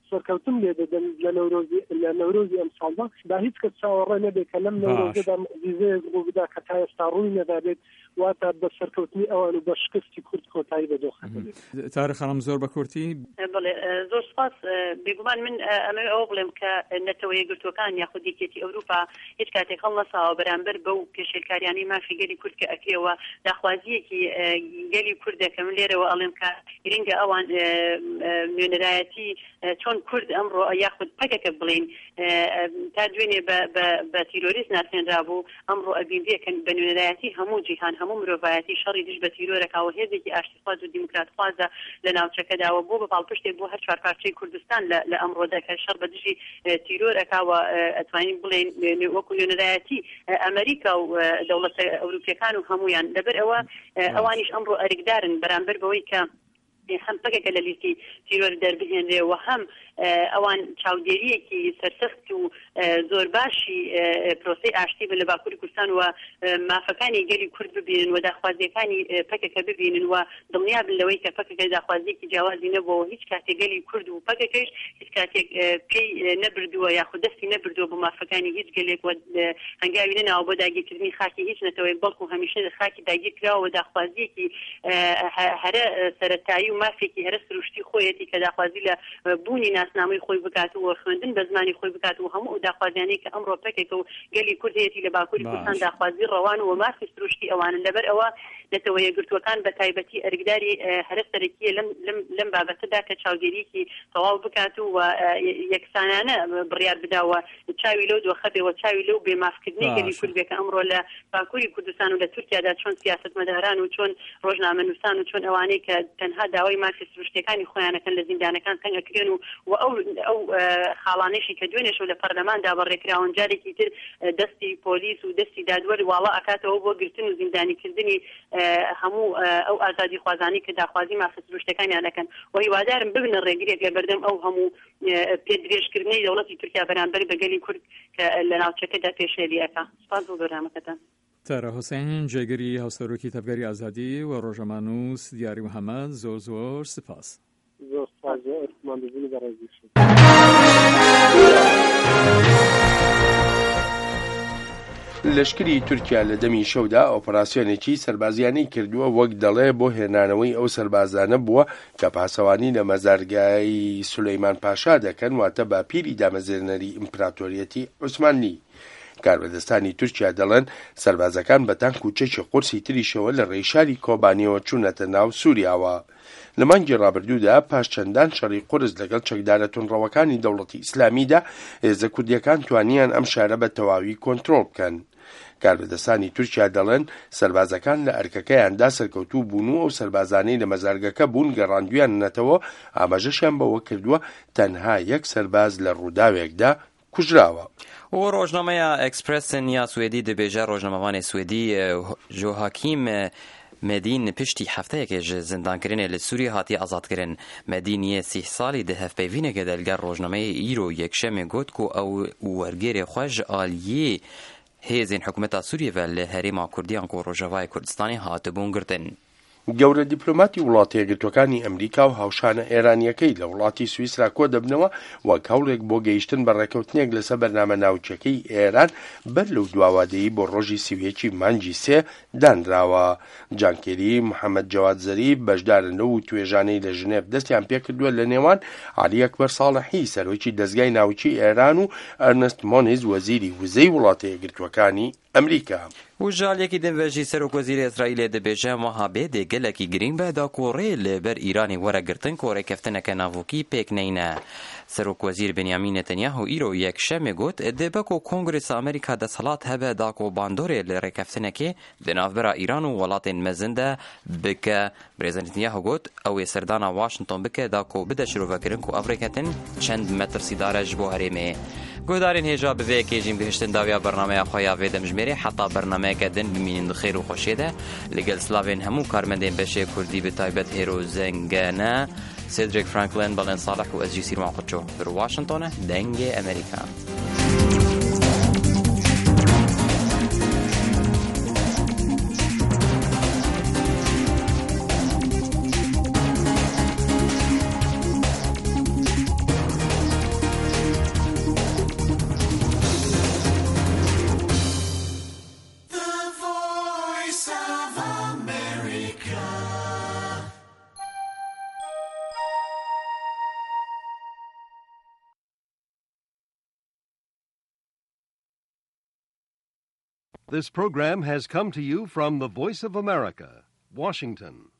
سەرکەوتم لێ دەدەن لە نەورۆزی لە نەورۆزی ئەم ساڵدا با هیچ کەس چاوەڕێ نەبێت کە لەم نەورۆزەدا مەعجیزەیەک بۆ بدا کە تا ئێستا ڕووی نەدابێت واتە بە سەرکەوتنی ئەوان و بە شکستی کورد کۆتایی بەدۆخە دەبێت. تارێخ خەڵم زۆر بە کورتی بڵێ زۆر سپاس بێگومان من ئەمە ئەوە بڵێم کە نەتەوە یەکگرتوەکان یاخود یەکێتی ئەوروپا هیچ کاتێک هەڵ نەساوە بەرامبەر بەو پێشێلکاریانەی مافی گەلی کورد کە ئەکرێەوە داخوازیەکی گەلی کوردە کە من لێرەوە ئەڵێم کە گرنگە ئەوان نوێنەرایەتی چۆن کورد ئەمڕۆ یاخود پەکەکە بڵین تا دوێنێ بە تیرۆریست ناسێنرا بوو ئەمڕۆ ئەبینبیەکەن بە نوێنەرایەتی هەموو جیهان هەموو مرۆڤایەتی شەڕی دژ بە تیرۆرەکەوە هێزێکی ئاشتیخواز و دیموکراتخوازە لە ناوچەکەداوە بۆ بە پاڵپشتێک بۆ هەر چوار پارچەی کوردستان لە ئەمڕۆدا کە شەڕ بە دژی تیرۆرەکەوە ئەتوانین بڵێن وەکو نوێنەرایەتی ئەمریکا و دەوڵەتە ئەوروپیەکان و هەمویان لەبەر ئەوە ئەوانیش ئەمڕۆ ئەرکدارن بەرامبەر بەوەی کە هەم پەکێکە لە لیستی تیرۆر دەربهێنرێ و هەم ئەوان چاودێریەکی سەرسەخت و زۆر باشی پرۆسەی ئاشتی بە لە باکووری کوردستان و مافەکانی گەلی کورد ببینن و داخوازیەکانی پەکەکە ببینن و دڵنیا بن لەوەی کە پەکەکە داخوازیەکی جیاوازی نەبووە هیچ کاتێک گەلی کورد و پەکەکەش هیچ کاتێک پێی نەبردووە یاخود دەستی نەبردووە بۆ مافەکانی هیچ گەلێک و هەنگاوی نەناوە بۆ داگیرکردنی خاکی هیچ نەتەوەی بەڵکو هەمیشە خاکی داگیرکراوە داخوازیەکی هەرە سەرەتایی و مافێکی هەرە سروشتی خۆیەتی کە داخوازی لە بوونی ناسنامەی خۆی بکات و خوێندن بە زمانی خۆی بکات و هەموو داخوازیانەی کە ئەمڕۆ پەکێکە و گەلی کوردێتی لە باکووری کوردستان داخوازی ڕەوان و مافی سروشتی ئەوانن لەبەر ئەوە نەتەوە یەکگرتوەکان بە تایبەتی ئەرکداری هەرە سەرەکیە لەم بابەتەدا کە چاودێریەکی تەواو بکات و یەکسانانە بڕیار بداوە چاوی لەو دۆخە بێ و چاوی لەو بێمافکردنی گەلی کورد بێ کە ئەمڕۆ لە باکووری کوردستان و لە تورکیادا چۆن سیاسەتمەداران و چۆن ڕۆژنامەنووسان و چۆن ئەوانەی کە تەنها داوای مافی سروشتەکانی خۆیانەکەن لە زیندانەکان تەنگەکرێن و ئەو ئەو خاڵانێشی کە دوێنێش و لە پەرلەماندا بەڕێکراون جارێکی تر دەستی پۆلیس و دەستی دادوەر واڵا ئەکاتەوە بۆ گرتن و زیندانیکردنی هەموو ئەو ئازادی خوازانی کە داخوازی مافی سروشتەکانیان دەکەن و هیوادارم ببنە ڕێگرێک لە بەردەم ئەو هەموو پێدرێژکردنەی دەوڵەتی تورکیا بەرامبەر بە گەلی کورد کە لە ناوچەکەدا پێشێلی ئەکا. سپاس بۆ بەرنامەکەتان. تارە حوسێن جێگەری هاوسەرۆکی تەبگەری ئازادی و ڕۆژەمانووس دیاری محەممەد زۆر زۆر سپاس. زۆر سپاس ئەرکماندەبوونی بەڕێزیش. لەشکری تورکیا لە دەمی شەودا ئۆپەراسیۆنێکی سەربازیانەی کردووە وەک دەڵێ بۆ هێنانەوەی ئەو سەربازانە بووە کە پاسەوانی لە مەزارگای سولەیمان پاشا دەکەن واتە باپیری دامەزێنەری ئیمپراتۆریەتی عوسمانی. کاربەدەستانی تورکیا دەڵێن سەربازەکان بە تانک و چەکی قورسی تریشەوە لە ڕێشاری کۆبانیەوە چوونەتە ناو سووریاوە. لە مانگی ڕابردوودا پاش چەندان شەڕی قورس لەگەڵ چەکدارە تونڕەوەکانی دەوڵەتی ئیسلامیدا هێزە کوردیەکان توانیان ئەم شارە بە تەواوی کۆنتڕۆڵ بکەن. کاربەدەستانی تورکیا دەڵێن سەربازەکان لە ئەرکەکەیاندا سەرکەوتوو بوون و ئەو سەربازانەی لە مەزارگەکە بوون گەڕاندویان نەتەوە ئاماژەشیان بەوە کردووە تەنها یەک سەرباز لە ڕووداوێکدا کوژراوە. و ڕۆژنامەیە ئەکسپرسن یا سوێدی دەبێژە ڕۆژنامەوانی سوێدی جۆهاکیم مدین پشتی هەفتەیەکێژ زیندانکردنێ لە سووریە هاتی ئازادکردن. مدینیە سیح ساڵی دەهەفپەیڤینەکە دەلگەر ڕۆژنامەیە ئیرۆ یەکشەمێ گوت و ئەو وەرگێرێ خۆش ئالیێ هێزین حکوومەتە سووریەوە لە هەرێما کوردیان و ڕۆژەوای کوردستانی هاتبوون گرتن. گەورە دیپلۆماتی وڵاتە یەکگرتوەکانی ئەمریکا و هاوشانە ئێرانیەکەی لە وڵاتی سویسرا کۆ دەبنەوە وەک هەوڵێک بۆ گەیشتن بە ڕێکەوتنێک لەسەر بەرنامە ناوچەکەی ئێران بەر لەو دواوادەیی بۆ ڕۆژی سیویەکی مانگی سێ دانراوە. جانکێری محەممەد جەواد زەریف بەشدارن و توێژانەی لە ژنێف دەستیان پێکردووە لە نێوان عەلی ئەکبەر ساڵحی سەرۆکی دەستگای ناوچی ئێران و ئەرنست مۆنیز وەزیری وزەی وڵاتە یەکگرتوەکانی ئەمریکا. و ژالێکی دەنڤێژی سەرۆکوەزیری ئیسرائیلێ دەبێژە وەها بێ گەلێکی گرنگ بەدا کۆڕێ لەبەر ئیرانی وەرەگرتن کۆڕێکەفتنەکە ناوۆکی پێکنەینە. سەرۆکوەزیر بنیامین نەتەنیاهو ئیرۆ یەکشەمێ گوت دەبەک و کۆنگرێس ئەمریکا دەسەڵات هەبە داکۆ باندۆرێ لە ڕێکەفتنەکێ دەناوبەرە ئیران و وڵاتێن مەزندە بکە. برێزە نەتەنیاهو گوت ئەوێ سەردانا واشنگتۆن بکە داکۆ بدە شرۆڤەکردن و ئەڤڕێکەتن چەند مەتر سیدارەش بۆ هەرێمێ. گۆدارین هێژا بەوێ کێژین بهشتن داویا بەرنامەیە خۆیا وێ دەمژمێرێ حتا بەرنامەیەکە دن بمینین خێر و خۆشیێدە لەگەل سلاوێن هەموو کارمەندێن بەشێ کوردی بەتایبەت هێرۆ زەنگەنە سێدرێک فرانکلن بەڵێن ساڵح و ئەزجی سیرمان قوچۆ بر واشنگتۆنە دەنگێ ئەمریکا. Voice of America. This program has come to you from the Voice of America, Washington.